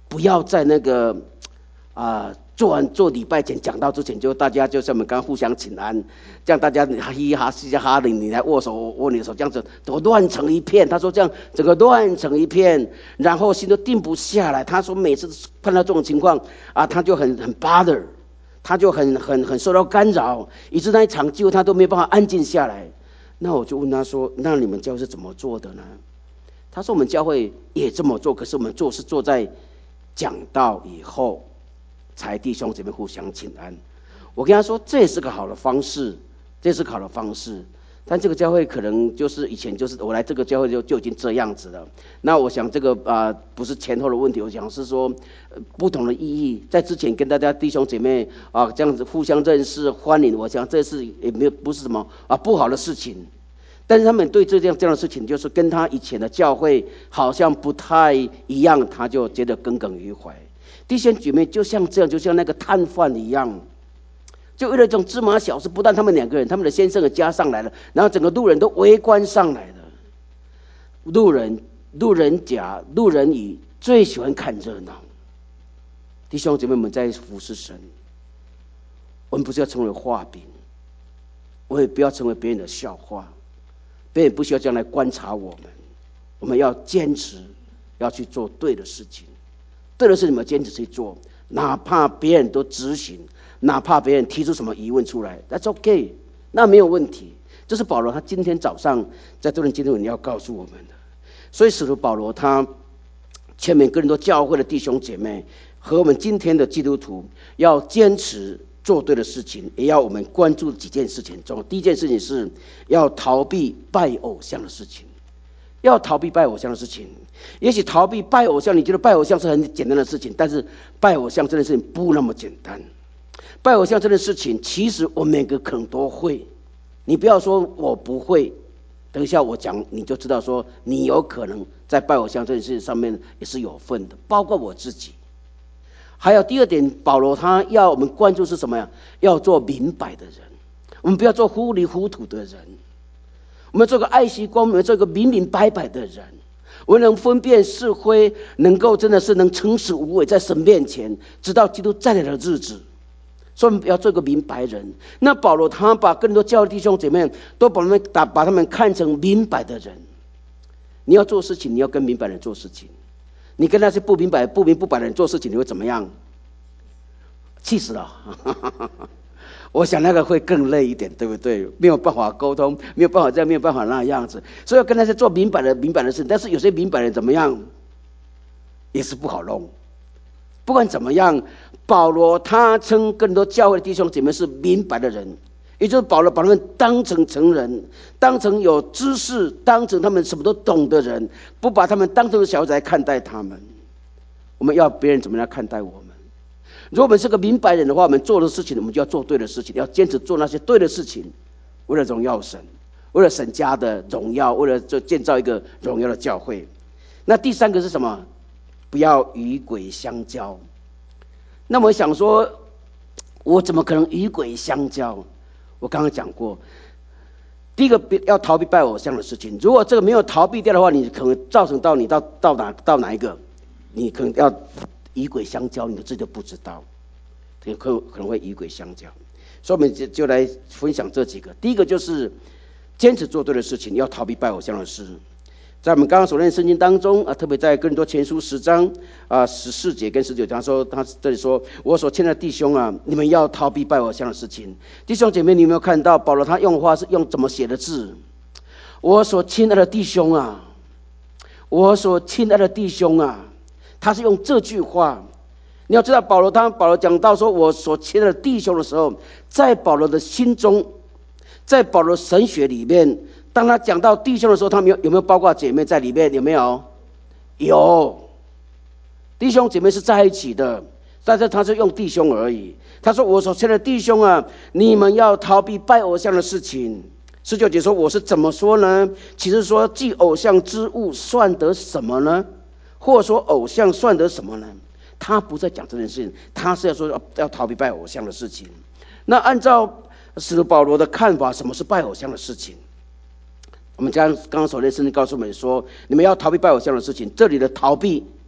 不要在那个啊、呃、做完做礼拜前讲道之前，就大家就像我们刚互相请安，这样大家嘻嘻哈嘻嘻哈的，你来握手握你的手，这样子都乱成一片。他说这样整个乱成一片，然后心都定不下来。他说每次碰到这种情况啊，他就很很 bother， 他就很很很受到干扰，以致那一场几乎他都没办法安静下来。那我就问他说：“那你们教会是怎么做的呢？”他说：“我们教会也这么做，可是我们做是做在讲道以后。”才弟兄姐妹互相请安。我跟他说这也是个好的方式，这是个好的方式。但这个教会可能就是以前就是我来这个教会就就已经这样子了。那我想这个啊、呃、不是前后的问题，我想是说、呃、不同的意义。在之前跟大家弟兄姐妹啊这样子互相认识欢迎，我想这是也没有不是什么啊不好的事情。但是他们对这样这样的事情，就是跟他以前的教会好像不太一样，他就觉得耿耿于怀。弟兄姐妹就像这样，就像那个摊贩一样，就为了这种芝麻小事，不但他们两个人，他们的先生也加上来了，然后整个路人都围观上来了。路人、路人甲、路人乙最喜欢看热闹。弟兄姐妹们在服侍神，我们不是要成为画饼，我也不要成为别人的笑话，别人不需要这样来观察我们。我们要坚持，要去做对的事情。对的是你们坚持去做，哪怕别人都执行，哪怕别人提出什么疑问出来 ，That's OK， 那没有问题。这是保罗他今天早上在这段经文要告诉我们的。所以使徒保罗他劝勉更多教会的弟兄姐妹和我们今天的基督徒，要坚持做对的事情，也要我们关注几件事情中。第一件事情是要逃避拜偶像的事情。要逃避拜偶像的事情，也许逃避拜偶像，你觉得拜偶像是很简单的事情，但是拜偶像这件事情不那么简单。拜偶像这件事情，其实我们每个可能都会。你不要说我不会，等一下我讲，你就知道说你有可能在拜偶像这件事情上面也是有份的，包括我自己。还有第二点，保罗他要我们关注是什么呀？要做明白的人，我们不要做糊里糊涂的人。我们做个爱惜光明，做个明明白白的人，我们能分辨是非，能够真的是能诚实无伪，在神面前，直到基督再来的日子。所以我们要做个明白人。那保罗他把更多教会弟兄姐妹都把他们打把他们看成明白的人。你要做事情，你要跟明白人做事情。你跟那些不明白、不明不白的人做事情，你会怎么样？气死了！我想那个会更累一点，对不对？没有办法沟通，没有办法这样，没有办法那样子，所以要跟那些做明白的、明白的事。但是有些明白人怎么样，也是不好弄。不管怎么样，保罗他称更多教会的弟兄姐妹是明白的人，也就是保罗把他们当成成人，当成有知识，当成他们什么都懂的人，不把他们当成小孩子来看待他们。我们要别人怎么样看待我们？如果我们是个明白人的话，我们做的事情，我们就要做对的事情，要坚持做那些对的事情，为了荣耀神，为了神家的荣耀，为了就建造一个荣耀的教会。那第三个是什么？不要与鬼相交。那么我想说，我怎么可能与鬼相交？我刚刚讲过，第一个要逃避拜偶像的事情。如果这个没有逃避掉的话，你可能造成到你到到哪到哪一个，你可能要与鬼相交，你自己都不知道，可可能会与鬼相交。所以我们就就来分享这几个。第一个就是坚持做对的事情，要逃避拜偶像的事。在我们刚刚所念圣经当中啊，特别在哥林多前书十章啊十四节跟十九章说，他这里说：“我所亲爱的弟兄啊，你们要逃避拜偶像的事情。”弟兄姐妹，你有没有看到保罗他用话是用怎么写的字？我所亲爱的弟兄啊，我所亲爱的弟兄啊。他是用这句话，你要知道保罗他保罗讲到说我所亲爱的弟兄的时候，在保罗的心中，在保罗神学里面，当他讲到弟兄的时候，他们有有没有包括姐妹在里面？有没有？有，弟兄姐妹是在一起的，但是他是用弟兄而已。他说我所亲爱的弟兄啊，你们要逃避拜偶像的事情。十九节说我是怎么说呢？其实说祭偶像之物算得什么呢？或者说偶像算得什么呢？他不在讲这件事情，他是要说 要, 要逃避拜偶像的事情。那按照使徒保罗的看法，什么是拜偶像的事情？我们刚刚刚所念圣经告诉我们说，你们要逃避拜偶像的事情。这里的逃避，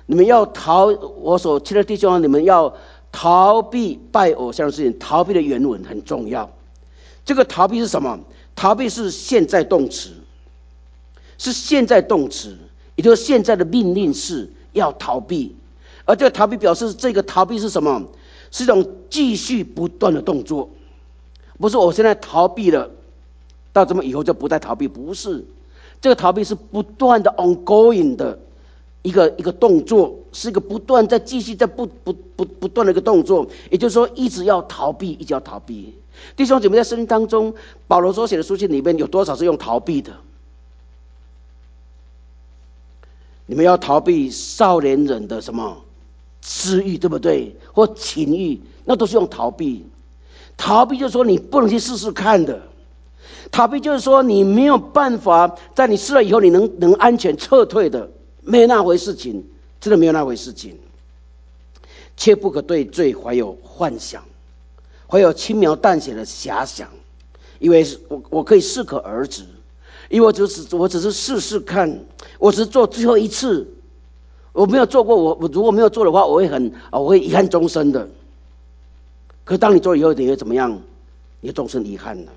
你们要逃，我所亲的弟兄，你们要逃避拜偶像的事情。逃避的原文很重要。这个逃避是什么？逃避是现在动词，是现在动词，也就是现在的命令式要逃避。而这个逃避表示，这个逃避是什么？是一种继续不断的动作，不是我现在逃避了，到这么以后就不再逃避，不是。这个逃避是不断的 ongoing 的一个一个动作，是一个不断在继续在不不不不断的一个动作，也就是说一直要逃避，一直要逃避。弟兄姐妹，在圣经当中，保罗所写的书信里面有多少是用逃避的？你们要逃避少年人的什么私欲，对不对？或情欲，那都是用逃避。逃避就是说你不能去试试看的，逃避就是说你没有办法在你试了以后你能能安全撤退的，没有那回事情，真的没有那回事情。切不可对罪怀有幻想，怀有轻描淡写的遐想，因为我我可以适可而止，因为我只是我只是试试看，我只是做最后一次，我没有做过，我我如果没有做的话，我会很我会遗憾终身的。可是当你做了以后，你会怎么样？你会终身遗憾的。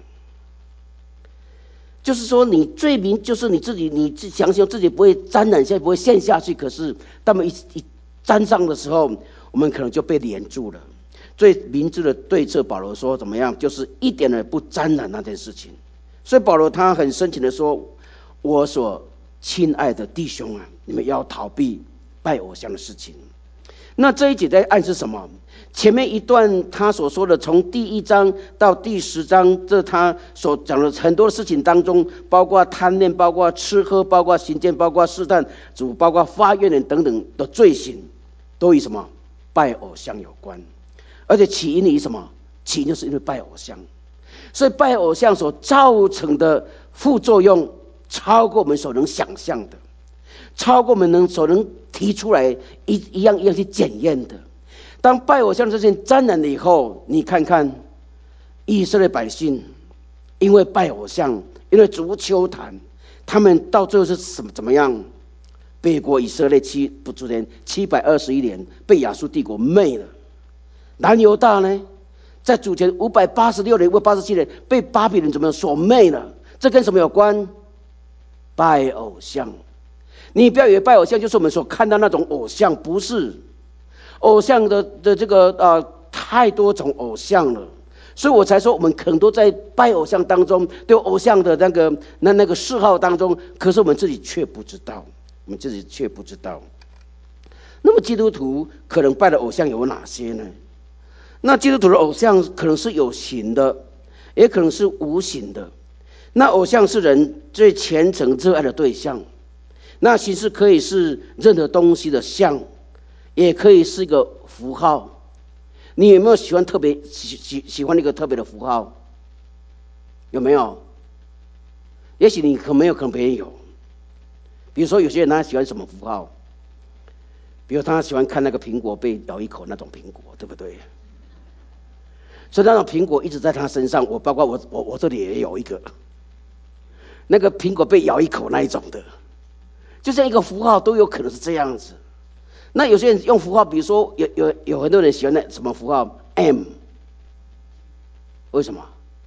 就是说，你罪名就是你自己，你自相信自己不会沾染下去，不会陷下去。可是当我们一一沾上的时候，我们可能就被连住了。最明智的对策，保罗说怎么样？就是一点也不沾染那件事情。所以保罗他很深情的说：“我所亲爱的弟兄啊，你们要逃避拜偶像的事情。”那这一节在暗示什么？前面一段他所说的，从第一章到第十章，这他所讲的很多的事情当中，包括贪恋，包括吃喝，包括行奸，包括试探主，包括发怨言等等的罪行，都与什么拜偶像有关。而且起因于什么？起因就是因为拜偶像。所以拜偶像所造成的副作用，超过我们所能想象的，超过我们能所能提出来一一样一样去检验的。当拜偶像这件沾染了以后，你看看以色列百姓，因为拜偶像，因为逐丘坛，他们到最后是什么怎么样？北国以色列七不之前七百二十一年被亚述帝国灭了。南犹大呢，在主前五百八十六年或八十七年被巴比伦怎么样所灭了？这跟什么有关？拜偶像。你不要以为拜偶像就是我们所看到那种偶像，不是。偶像的的这个呃太多种偶像了，所以我才说我们可能都在拜偶像当中，对偶像的那个那那个嗜好当中，可是我们自己却不知道，我们自己却不知道。那么基督徒可能拜的偶像有哪些呢？那基督徒的偶像可能是有形的，也可能是无形的。那偶像是人最虔诚热爱的对象，那形式可以是任何东西的像，也可以是一个符号。你有没有喜欢特别喜喜喜欢一个特别的符号？有没有？也许你可没有，可能别人有。比如说有些人他喜欢什么符号？比如他喜欢看那个苹果被咬一口那种苹果，对不对？所以那种苹果一直在他身上，我包括我我我这里也有一个，那个苹果被咬一口那一种的，就像一个符号都有可能是这样子。那有些人用符号，比如说有有有很多人喜欢那什么符号 M， 为什么？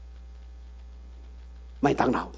麦当劳，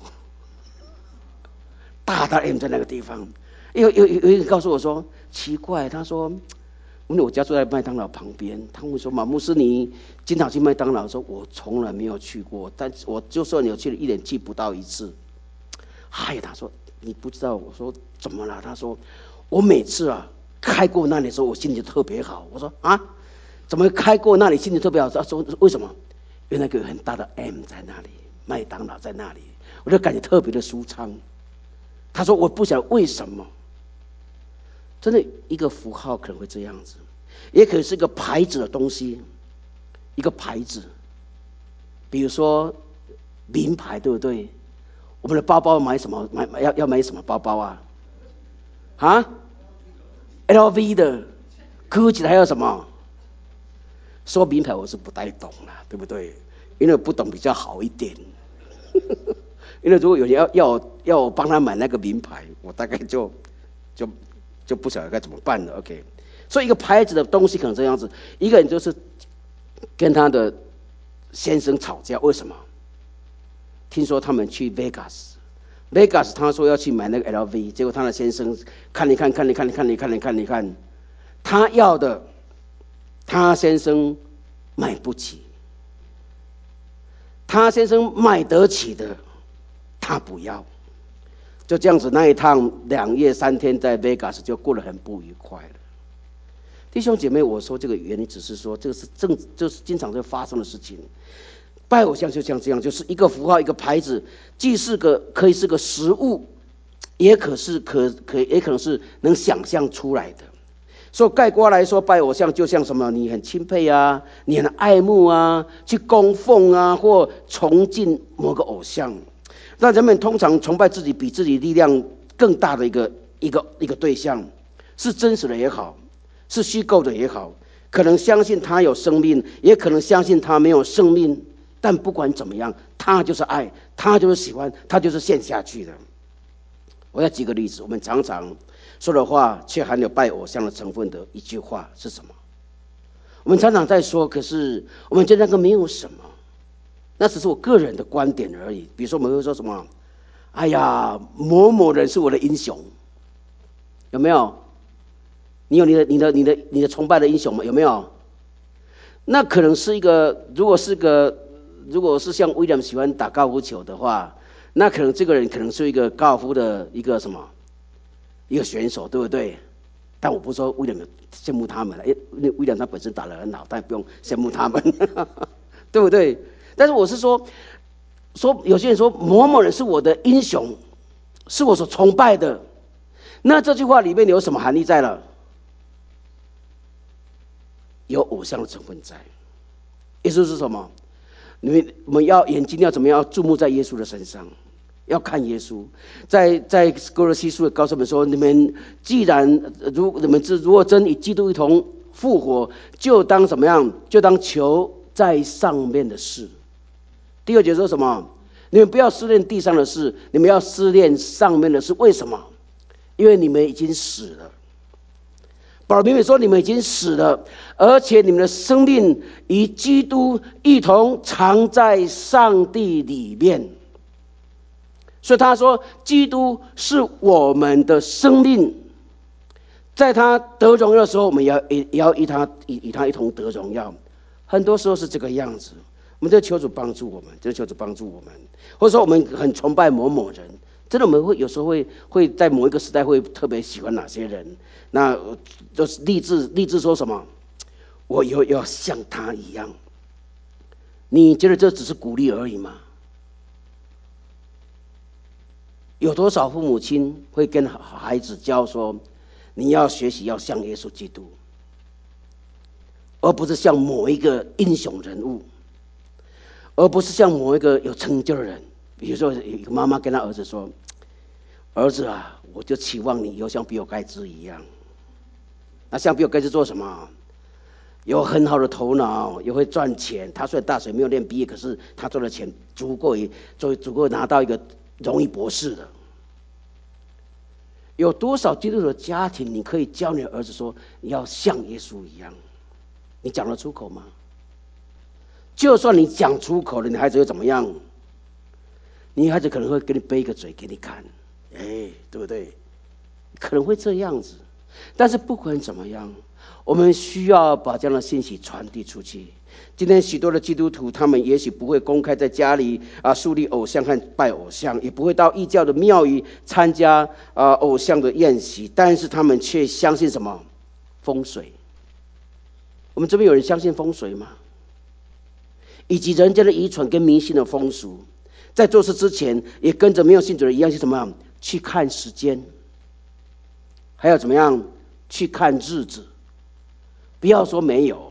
大大 M 在那个地方。有有有一个人告诉我说，奇怪，他说，因为我家住在麦当劳旁边，他问说，马牧师你经常去麦当劳？说我从来没有去过，但我就算有去了，一年去不到一次。嗨，他说你不知道，我说怎么了？他说我每次啊开过那里的时候，我心情特别好。我说啊，怎么开过那里心情特别好？他说为什么？因为那个很大的 M 在那里，麦当劳在那里，我就感觉特别的舒畅。他说我不晓得为什么。真的，一个符号可能会这样子，也可能是一个牌子的东西，一个牌子，比如说名牌，对不对？我们的包包买什么？买要要买什么包包啊？啊 ？L V 的、Gucci 的还有什么？说名牌我是不太懂啦，对不对？因为不懂比较好一点。因为如果有人要要我要我帮他买那个名牌，我大概就就就不晓得该怎么办了。OK， 所以一个牌子的东西可能这样子，一个人就是跟他的先生吵架，为什么？听说他们去 Vegas，Vegas 他说要去买那个 L V， 结果他的先生看一看，看一看，看一看，看一看，看一看，他要的，他先生买不起，他先生买得起的，他不要。就这样子，那一趟两夜三天在 Vegas 就过得很不愉快了。弟兄姐妹，我说这个原因只是说，这个是正，就是经常会发生的事情。拜偶像就像这样，就是一个符号，一个牌子，既是个可以是个实物，也可是可可也可能是能想象出来的。所以概括来说，拜偶像就像什么？你很钦佩啊，你很爱慕啊，去供奉啊，或崇敬某个偶像。那人们通常崇拜自己比自己力量更大的一个一个一个对象，是真实的也好，是虚构的也好，可能相信他有生命，也可能相信他没有生命。但不管怎么样，他就是爱，他就是喜欢，他就是陷下去的。我要举个例子，我们常常说的话，却含有拜偶像的成分的一句话是什么？我们常常在说，可是我们觉得那个没有什么，那只是我个人的观点而已。比如说，我们会说什么？哎呀，某某人是我的英雄，有没有？你有你的、你的、你的、你的崇拜的英雄吗？有没有？那可能是一个，如果是个。如果是像威廉喜欢打高尔夫球的话，那可能这个人可能是一个高尔夫的一个什么一个选手，对不对？但我不是说威廉羡慕他们了，因为威廉他本身打得很好，但不用羡慕他们，对不对？但是我是说，说有些人说某某人是我的英雄，是我所崇拜的，那这句话里面有什么含义在了？有偶像的成分在，意思是什么？你们我们要眼睛要怎么样？要注目在耶稣的身上，要看耶稣。在在哥罗西书告诉我们说，你们既然如你们是如果真与基督一同复活，就当怎么样？就当求在上面的事。第二节说什么？你们不要思念地上的事，你们要思念上面的事。为什么？因为你们已经死了。保罗明明说你们已经死了，而且你们的生命与基督一同藏在上帝里面。所以他说，基督是我们的生命，在他得荣耀的时候，我们也要也要与他与与他一同得荣耀。很多时候是这个样子。我们就求主帮助我们，就求主帮助我们。或者说我们很崇拜某某人，真的我们会有时候会会在某一个时代会特别喜欢哪些人，那就是立志立志说什么，我有要像他一样。你觉得这只是鼓励而已吗？有多少父母亲会跟孩子教说，你要学习要像耶稣基督，而不是像某一个英雄人物，而不是像某一个有成就的人。比如说有个妈妈跟她儿子说，儿子啊，我就期望你以后像比尔盖茨一样。那像比尔盖茨做什么？有很好的头脑，也会赚钱。他虽然大学没有念毕业，可是他赚的钱足够于足足够拿到一个荣誉博士的。有多少基督徒的家庭，你可以教你的儿子说，你要像耶稣一样？你讲得出口吗？就算你讲出口了，你孩子会怎么样？你孩子可能会给你背一个嘴给你看，哎，对不对？可能会这样子。但是不管怎么样，我们需要把这样的信息传递出去。今天许多的基督徒，他们也许不会公开在家里啊树立偶像和拜偶像，也不会到异教的庙宇参加啊偶像的宴席，但是他们却相信什么？风水。我们这边有人相信风水吗？以及人家的愚蠢跟迷信的风俗，在做事之前也跟着没有信主的一样，是什么样？去看时间，还要怎么样？去看日子。不要说没有，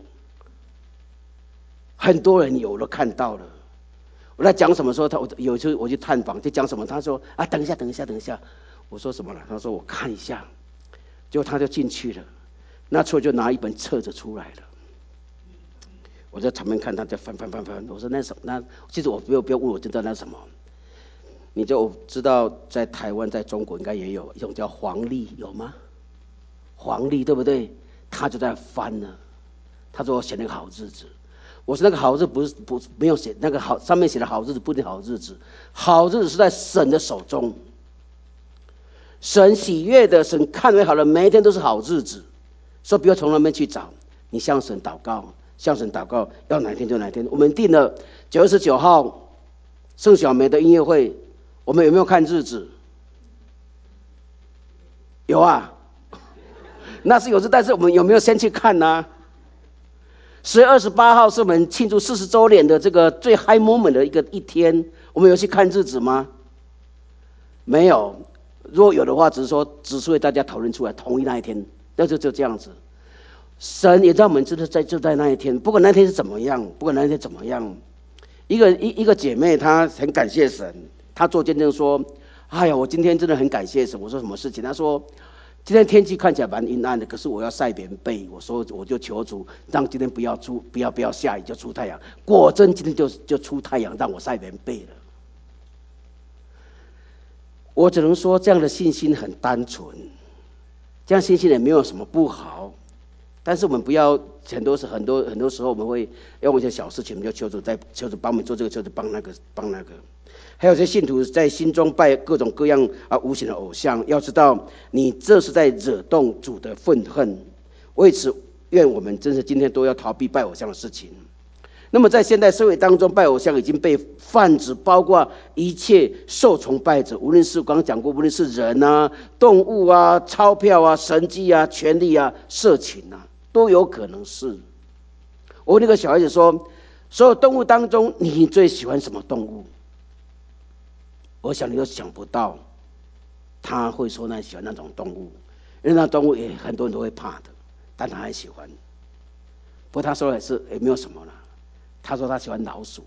很多人有了看到了。我在讲什么时候，他我有时候我去探访，就讲什么，他说啊，等一下，等一下，等一下。我说什么了？他说我看一下。结果他就进去了，那时候就拿一本册子出来了。我在旁边看，他在翻翻翻翻。我说那什么？那其实我不要不要问我知道那什么。你就知道在台湾在中国应该也有一种叫黄历，有吗？ 黄历，对不对？他就在翻了，他说我选了个好日子。我说那个好日子不是不没有写那个好，上面写的好日子不一定好日子，好日子是在神的手中。神喜悦的，神看为好的，每一天都是好日子，所以不要从那边去找，你向神祷告，向神祷告，要哪天就哪天。我们定了九月十九号盛小梅的音乐会，我们有没有看日子？有啊，那是有日，但是我们有没有先去看呢？十月二十八号是我们庆祝四十周年的这个最 high moment 的一个一天，我们有去看日子吗？没有。如果有的话，只是说只是为大家讨论出来同一那一天，那就就这样子。神也让我们知道在就在那一天，不管那天是怎么样，不管那天怎么样，一个一一个姐妹她很感谢神，她做见证说：“哎呀，我今天真的很感谢神。”我说什么事情？她说：“今天天气看起来蛮阴暗的，可是我要晒棉被。”我说我就求主让今天不要出不要不要下雨就出太阳。果真今天就就出太阳，让我晒棉被了。我只能说这样的信心很单纯，这样信心也没有什么不好，但是我们不要很多时很多很多时候我们会用一些小事情，我们就求主在求主帮我们做这个，求主帮那个帮那个。还有些信徒在心中拜各种各样啊无形的偶像，要知道你这是在惹动主的愤恨。为此，愿我们真是今天都要逃避拜偶像的事情。那么在现代社会当中，拜偶像已经被泛指，包括一切受崇拜者，无论是我刚刚讲过，无论是人啊、动物啊、钞票啊、神迹啊、权力啊、色情啊，都有可能是。我那个小孩子说，所有动物当中，你最喜欢什么动物？我想你都想不到，他会说那喜欢那种动物，因为那动物也很多人都会怕的，但他还喜欢。不过他说的是也没有什么了。他说他喜欢老鼠，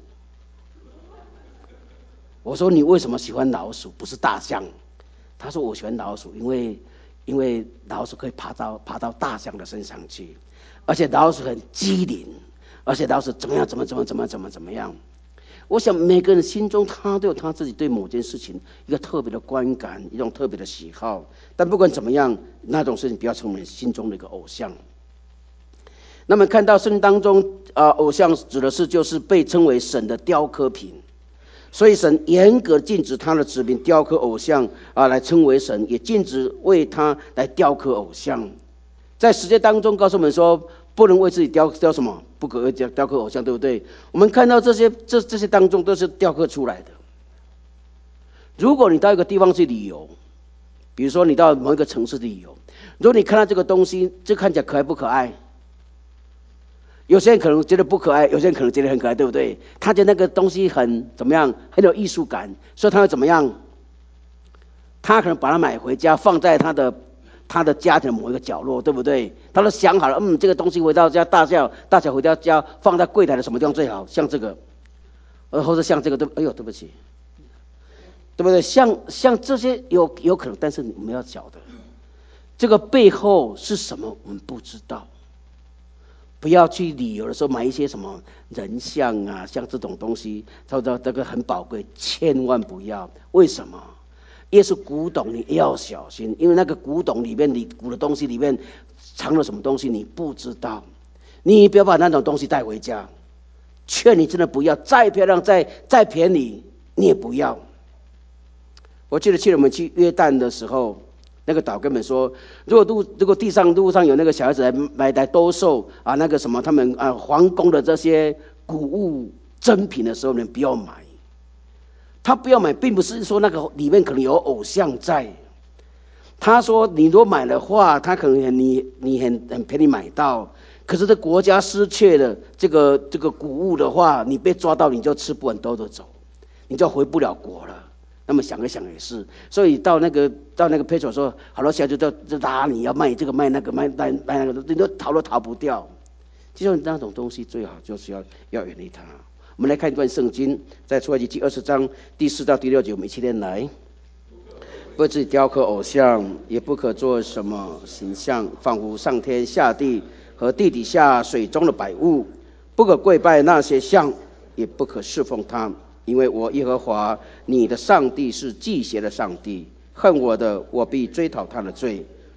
我说你为什么喜欢老鼠？不是大象？他说我喜欢老鼠，因为因为老鼠可以爬到爬到大象的身上去，而且老鼠很机灵，而且老鼠怎么样怎么怎么怎么怎么怎么样。我想每个人心中他都有他自己对某件事情一个特别的观感，一种特别的喜好，但不管怎么样，那种事情不要成为心中的一个偶像。那么看到圣经当中啊、呃，偶像指的是就是被称为神的雕刻品，所以神严格禁止他的子民雕刻偶像啊、呃，来称为神，也禁止为他来雕刻偶像。在十诫当中告诉我们说，不能为自己雕雕什么，不可雕雕刻偶像，对不对？我们看到这些这这些当中都是雕刻出来的。如果你到一个地方去旅游，比如说你到某一个城市旅游，如果你看到这个东西，这看起来可爱不可爱？有些人可能觉得不可爱，有些人可能觉得很可爱，对不对？他觉得那个东西很怎么样，很有艺术感，所以他会怎么样？他可能把它买回家，放在他的他的家庭某一个角落，对不对？他都想好了，嗯，这个东西回到家，大小大小回到家放在柜台的什么地方最好？像这个，呃，或者像这个，对，哎呦，对不起，对不对？像像这些有有可能，但是我们要晓得，这个背后是什么，我们不知道。不要去旅游的时候买一些什么人像啊，像这种东西，他说这个很宝贵，千万不要。为什么？越是古董，你也要小心，因为那个古董里面，你古的东西里面藏了什么东西，你不知道。你不要把那种东西带回家，劝你真的不要，再漂亮、再再便宜，你也不要。我记得去我们去约旦的时候。那个岛根本说，如果路如果地上路上有那个小孩子来来来兜售啊，那个什么他们啊皇宫的这些古物珍品的时候，你不要买。他不要买，并不是说那个里面可能有偶像在。他说，你如果买的话，他可能你你很很便宜买到，可是这国家失窃了这个这个古物的话，你被抓到，你就吃不完兜着走，你就回不了国了。那么想一想也是，所以到那个到那个派出所，好多小孩就就就拉你要卖这个卖那个卖卖卖那个，你都逃都逃不掉。就那种东西最好就是要要远离它。我们来看一段圣经，在出埃及记二十章第四到第六节，我们一起念来。不自己雕刻偶像，也不可做什么形象，仿佛上天下地和地底下水中的百物，不可跪拜那些像，也不可侍奉他。因为我耶和华你的上帝是忌邪的上帝，恨我的，我必追讨他的罪，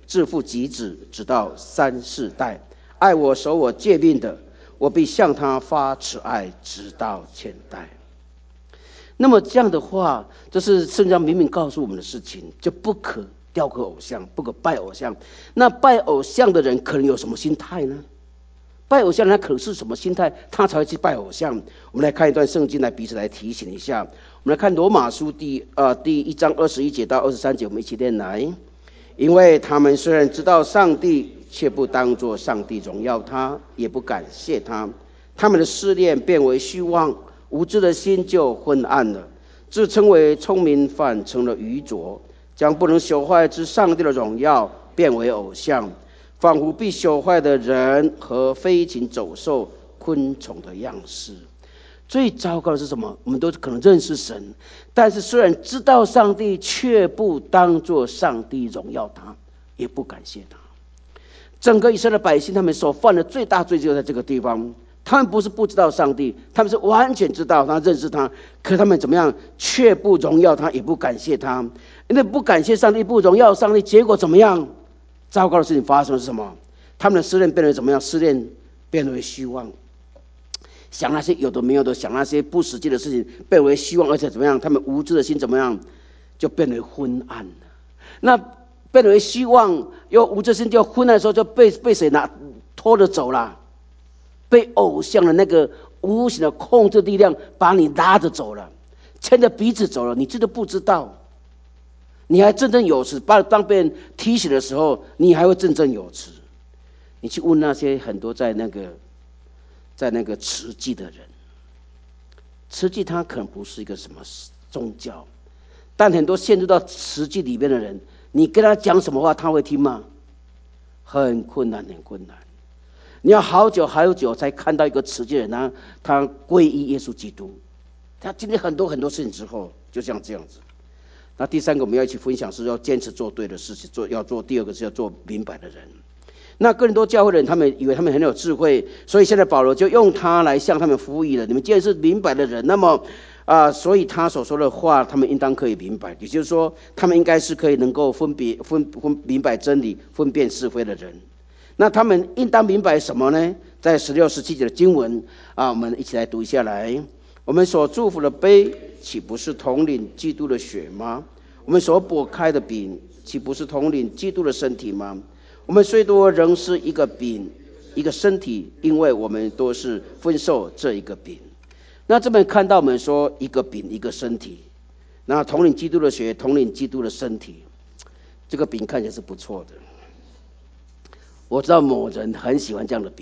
自父及子，直到三四代。爱我守我诫命的，我必向他发慈爱，直到千代。那么这样的话，这是圣经明明告诉我们的事情，就不可雕刻偶像，不可拜偶像。那拜偶像的人可能有什么心态呢？拜偶像他可能是什么心态，他才会去拜偶像？我们来看一段圣经，来彼此来提醒一下。我们来看罗马书第呃第一章二十一节到二十三节，我们一起念来。因为他们虽然知道上帝，却不当作上帝荣耀他，也不感谢他，他们的思念变为虚妄，无知的心就昏暗了。自称为聪明，反成了愚拙，将不能朽坏之上帝的荣耀变为偶像，仿佛必朽坏的人和飞禽走兽、昆虫的样式。最糟糕的是什么？我们都可能认识神，但是虽然知道上帝，却不当作上帝荣耀他，也不感谢他。整个以色列百姓，他们所犯的最大罪就在这个地方。他们不是不知道上帝，他们是完全知道他，认识他，可他们怎么样，却不荣耀他，也不感谢他。因为不感谢上帝，不荣耀上帝，结果怎么样？糟糕的事情发生的是什么？他们的思念变得怎么样？思念变为虚妄，想那些有的没有的，想那些不实际的事情，变为虚妄，而且怎么样？他们无知的心怎么样？就变为昏暗了。那变为虚妄又无知心就昏暗的时候，就被被谁拿拖着走了？被偶像的那个无形的控制力量把你拉着走了，牵着鼻子走了，你这都不知道。你还振振有词，把当别人提醒的时候，你还会振振有词。你去问那些很多在那个在那个慈济的人，慈济它可能不是一个什么宗教，但很多陷入到慈济里面的人，你跟他讲什么话，他会听吗？很困难，很困难。你要好久好久才看到一个慈济人呢，他皈依耶稣基督，他经历很多很多事情之后，就像这样子。那第三个我们要一起分享是要坚持做对的事情，做要做第二个是要做明白的人。那更多教会的人，他们以为他们很有智慧，所以现在保罗就用他来向他们服役了。你们既然是明白的人，那么啊、呃，所以他所说的话，他们应当可以明白。也就是说，他们应该是可以能够分别分分明白真理、分辨是非的人。那他们应当明白什么呢？在十六、十七节的经文啊，我们一起来读下来。我们所祝福的杯，岂不是统领基督的血吗？我们所擘开的饼，岂不是统领基督的身体吗？我们虽多，仍是一个饼，一个身体，因为我们都是分受这一个饼。那这边看到我们说一个饼，一个身体，那统领基督的血，统领基督的身体，这个饼看起来是不错的。我知道某人很喜欢这样的饼，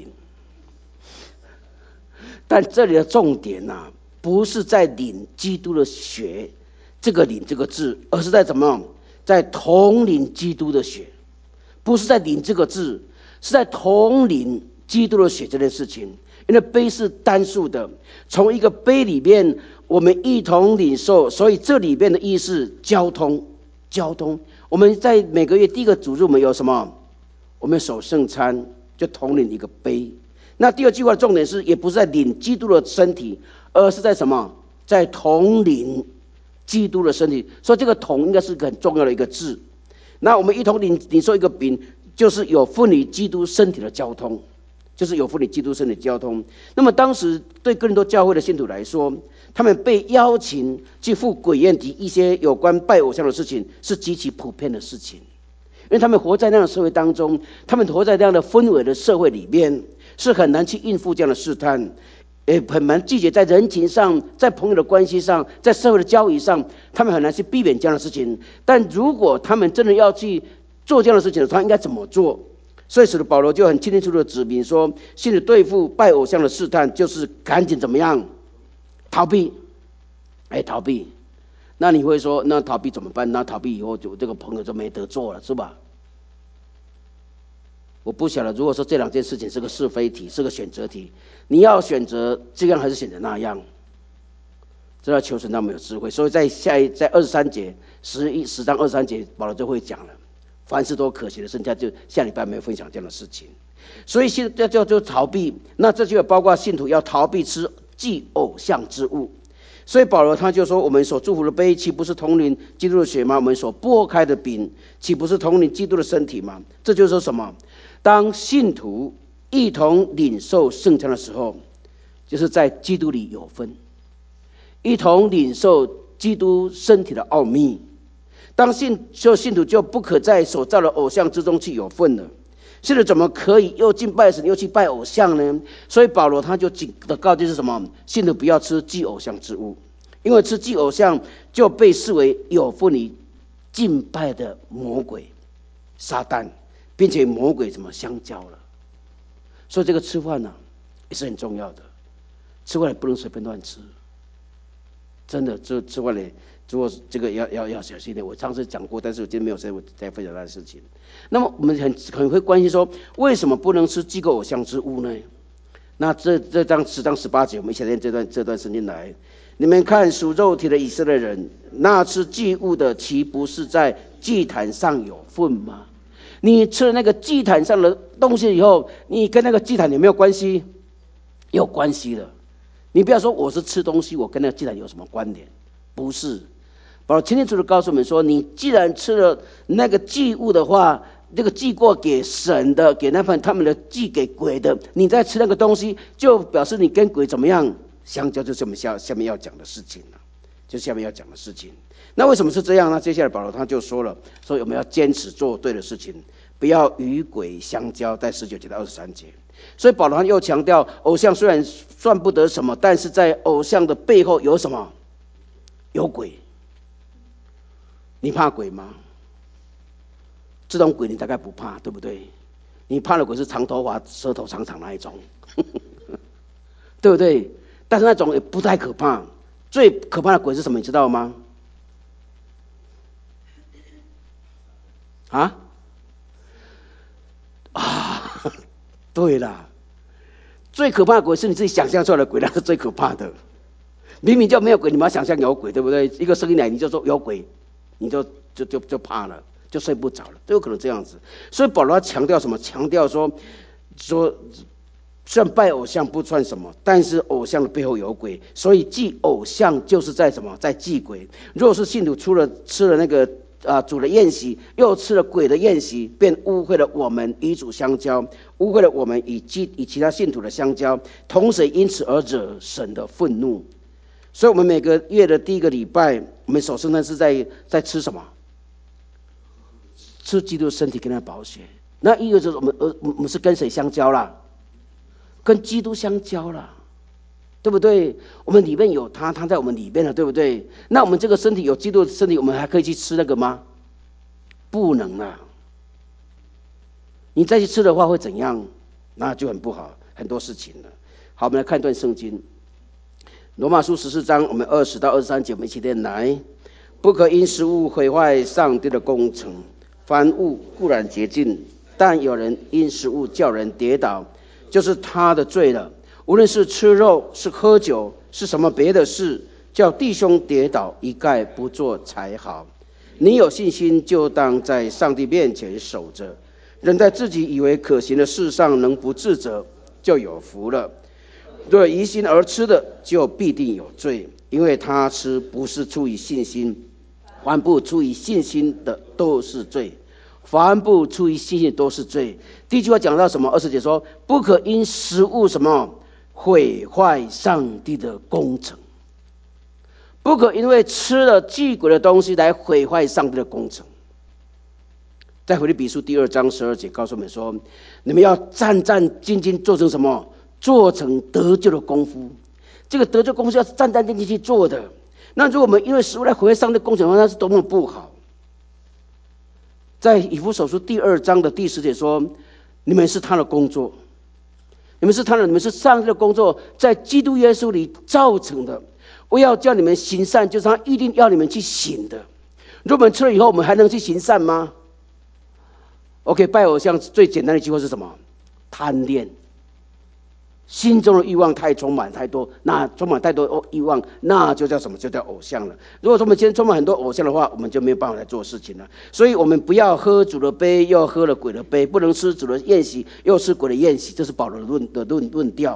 但这里的重点呐、啊，不是在领基督的血，这个领这个字，而是在怎么样，在统领基督的血，不是在领这个字，是在统领基督的血这件事情。因为杯是单数的，从一个杯里面我们一同领受，所以这里面的意思交通，交通。我们在每个月第一个主日我们有什么？我们守圣餐，就统领一个杯。那第二句话的重点是，也不是在领基督的身体，而是在什么？在统领基督的身体。所以这个统应该是个很重要的一个字。那我们一同领领受一个饼，就是有分离基督身体的交通，就是有分离基督身体的交通。那么当时对更多教会的信徒来说，他们被邀请去赴鬼宴及一些有关拜偶像的事情，是极其普遍的事情。因为他们活在那样的社会当中，他们活在那样的氛围的社会里面，是很难去应付这样的试探，也很难拒绝在人情上，在朋友的关系上，在社会的交易上，他们很难去避免这样的事情。但如果他们真的要去做这样的事情的时候，他应该怎么做？所以使徒保罗就很清楚的指明说，信徒对付拜偶像的试探，就是赶紧怎么样逃避，哎，逃避。那你会说，那逃避怎么办？那逃避以后就这个朋友就没得做了，是吧？我不晓得，如果说这两件事情是个是非题，是个选择题，你要选择这样还是选择那样？这要求神他们有智慧。所以在下一在二十三节十一十章二十三节，保罗就会讲了，凡事都可行的，剩下就下礼拜没有分享这样的事情。所以现在叫做逃避，那这就包括信徒要逃避吃祭偶像之物。 所以保罗他就说，我们所祝福的杯，岂不是同领基督的血吗？我们所擘开的饼，岂不是同领基督的身体吗？这就是说什么？当信徒一同领受圣餐的时候，就是在基督里有分，一同领受基督身体的奥秘。当信就信徒就不可在所造的偶像之中去有份了。现在怎么可以又敬拜神又去拜偶像呢？所以保罗他就的告诫是什么？信徒不要吃祭偶像之物，因为吃祭偶像就被视为有份于敬拜的魔鬼撒旦，并且魔鬼怎么相交了。所以这个吃饭呢、啊、也是很重要的，吃饭也不能随便乱吃，真的这吃饭呢，如果这个要要要小心一点。我上次讲过，但是我今天没有时间再分享他的事情。那么我们很很会关心说，为什么不能吃祭偶像之物呢？那这这章十章十八节，我们一起来念这段这段圣经来。你们看属肉体的以色列人，那吃祭物的，岂不是在祭坛上有份吗？你吃了那个祭坛上的东西以后，你跟那个祭坛有没有关系？有关系的。你不要说我是吃东西，我跟那个祭坛有什么关联？不是。保罗清楚的告诉我们说，你既然吃了那个祭物的话，这个祭过给神的，给那份他们的祭给鬼的，你在吃那个东西，就表示你跟鬼怎么样相交，就是我们下下面要讲的事情了，就下面要讲的事情。那为什么是这样呢？接下来保罗他就说了，说我们要坚持做对的事情，不要与鬼相交，在十九节到二十三节。所以保罗他又强调，偶像虽然算不得什么，但是在偶像的背后有什么？有鬼。你怕鬼吗？这种鬼你大概不怕，对不对？你怕的鬼是长头发、舌头长长那一种，对不对？但是那种也不太可怕。最可怕的鬼是什么？你知道吗？啊？啊，对了，最可怕的鬼是你自己想象出来的鬼，那是最可怕的。明明就没有鬼，你们要想象有鬼，对不对？一个声音来，你就说有鬼，你就就就就怕了，就睡不着了，都有可能这样子。所以保罗强调什么？强调说说，虽然拜偶像不算什么，但是偶像的背后有鬼，所以祭偶像就是在什么？在祭鬼。如果是信徒出了吃了那个啊主的宴席，又吃了鬼的宴席，便污秽了我们与主相交，污秽了我们与其与其他信徒的相交，同时因此而惹神的愤怒。所以我们每个月的第一个礼拜，我们守圣餐是在在吃什么？吃基督的身体跟他宝血。那意味着我们呃我们是跟谁相交啦？跟基督相交啦，对不对？我们里面有他，他在我们里面了，对不对？那我们这个身体有基督的身体，我们还可以去吃那个吗？不能啊！你再去吃的话会怎样？那就很不好，很多事情了。好，我们来看一段圣经。罗马书十四章，我们二十到二十三节，我们一起念来。不可因食物毁坏上帝的工程，凡物固然洁净，但有人因食物叫人跌倒，就是他的罪了。无论是吃肉，是喝酒，是什么别的事，叫弟兄跌倒，一概不做才好。你有信心，就当在上帝面前守着。人在自己以为可行的事上能不自责，就有福了。若疑心而吃的，就必定有罪，因为他吃不是出于信心，凡不出于信心的都是罪，凡不出于信心都是罪。第一句话讲到什么？二十节说，不可因食物什么毁坏上帝的工程，不可因为吃了祭鬼的东西来毁坏上帝的工程。在腓立比书第二章十二节告诉我们说，你们要战战兢兢做成什么？做成得救的功夫。这个得救功夫是要战战兢兢去做的。那如果我们因为食物来毁坏上帝的工程的话，那是多么不好。在以弗所书第二章的第十节说，你们是他的工作，你们是他的，你们是上帝的工作，在基督耶稣里造成的。我要叫你们行善，就是他一定要你们去行的。如果我们吃了以后，我们还能去行善吗 ？OK， 拜偶像最简单的一句话是什么？贪恋。心中的欲望太充满太多，那充满太多欲望，那就叫什么？就叫偶像了。如果说我们今天充满很多偶像的话，我们就没有办法来做事情了。所以我们不要喝主的杯，又喝了鬼的杯；不能吃主的宴席，又吃鬼的宴席。这是保罗的论的论论调。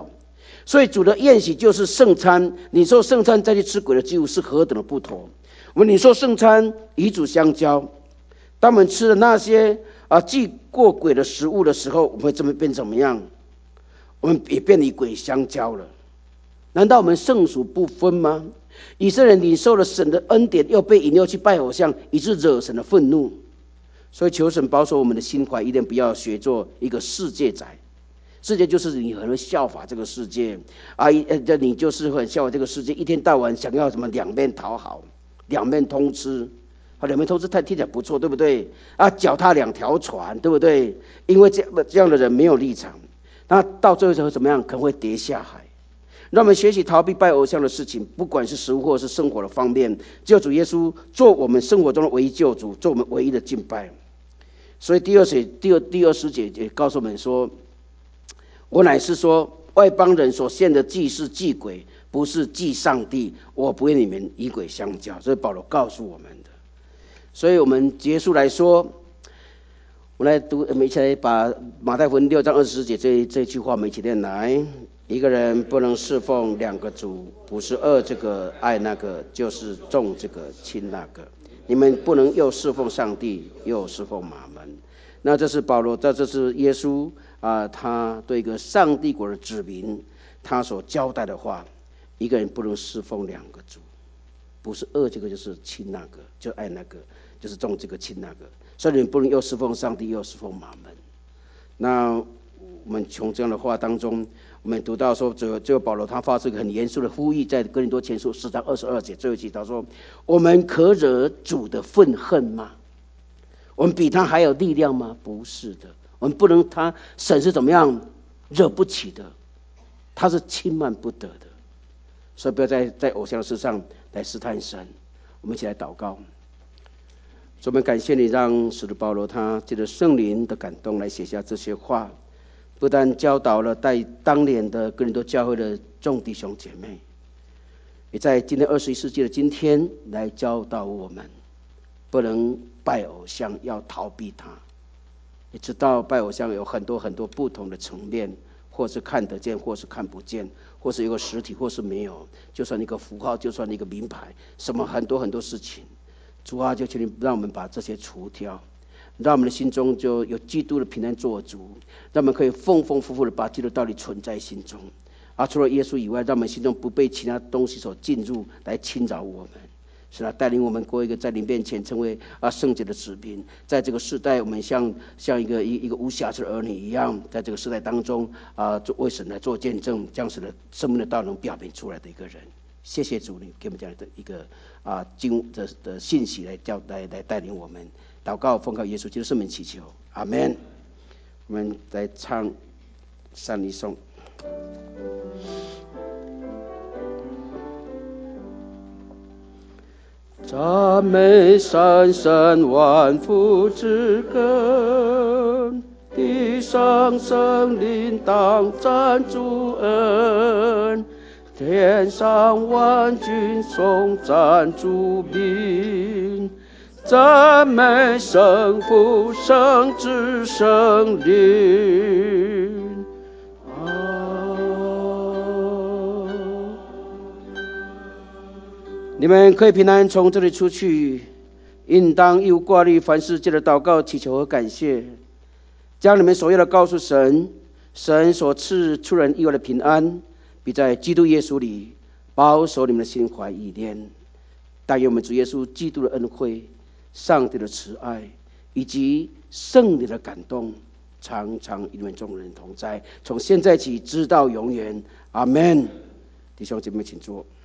所以主的宴席就是圣餐，你说圣餐再去吃鬼的祭物是何等的不同。我们你说圣餐与主相交，当我们吃的那些啊祭过鬼的食物的时候，我们会这么变怎么样？我们也变与鬼相交了。难道我们圣属不分吗？以色列人领受了神的恩典，又被引诱去拜偶像，以致惹神的愤怒。所以求神保守我们的心怀，一定不要学做一个世界仔。世界就是你很会效法这个世界啊，呃，你就是很效法这个世界，一天到晚想要什么两面讨好，两面通吃。啊，两面通吃太听起来不错，对不对？啊，脚踏两条船，对不对？因为这这样的人没有立场，那到最后会怎么样？可能会跌下海。让我们学习逃避拜偶像的事情，不管是食物或是生活的方面，只有主耶稣做我们生活中的唯一救主，做我们唯一的敬拜。所以第二节第二第二十节也告诉我们说，我乃是说外邦人所献的祭是祭鬼，不是祭上帝，我不愿你们与鬼相交。这是保罗告诉我们的。所以我们结束来说，我们来读，我们一起来把马太福音六章二十节这这句话我们一起念来。一个人不能侍奉两个主，不是爱这个爱那个，就是重这个轻那个。你们不能又侍奉上帝又侍奉马门。那这是保罗，这这是耶稣啊、呃，他对一个上帝国的子民，他所交代的话：一个人不能侍奉两个主，不是爱这个就是轻那个，就爱那个，就是重这个轻那个。所以你不能又侍奉上帝又侍奉马门。那我们从这样的话当中，我们读到说，最后最后保罗他发出一个很严肃的呼吁，在哥林多前书十章二十二节最后一节，他说：我们可惹主的愤恨吗？我们比他还有力量吗？不是的，我们不能，他神是怎么样惹不起的，他是轻慢不得的。所以不要在在偶像的事上来试探神。我们一起来祷告。所以我们感谢你，让使徒保罗他借着圣灵的感动来写下这些话，不但教导了在当年的哥林多教会的众弟兄姐妹，也在今天二十一世纪的今天来教导我们，不能拜偶像，要逃避它。也知道拜偶像有很多很多不同的层面，或是看得见，或是看不见，或是有个实体，或是没有，就算一个符号，就算一个名牌，什么很多很多事情。主啊，就请你让我们把这些除掉，让我们的心中就有基督的平安做主，让我们可以丰丰富富的把基督道理存在心中。啊，除了耶稣以外，让我们心中不被其他东西所进入来侵扰我们。是啊，带领我们过一个在你面前成为啊圣洁的子民。在这个世代，我们像像一个一一个无瑕疵的儿女一样，在这个世代当中啊，做为神来做见证，将神的生命的道能表明出来的一个人。谢谢主，你给我们这样的一个啊经的的信息来教来来带领我们。祷告奉靠耶稣基督圣名祈求，阿们。我们来唱三礼颂。赞美山神万福之根，地上生灵当赞主恩，天上万军颂赞主名，赞美圣父圣子圣灵。你们可以平安从这里出去，应当一无挂虑，凡事借着祷告祈求和感谢，将你们所要的告诉神。神所赐出人意外的平安，必在基督耶稣里保守你们的心怀意念。但愿我们主耶稣基督的恩惠、上帝的慈爱以及圣灵的感动，常常与你们众人同在，从现在起直到永远。阿们。弟兄姐妹请坐。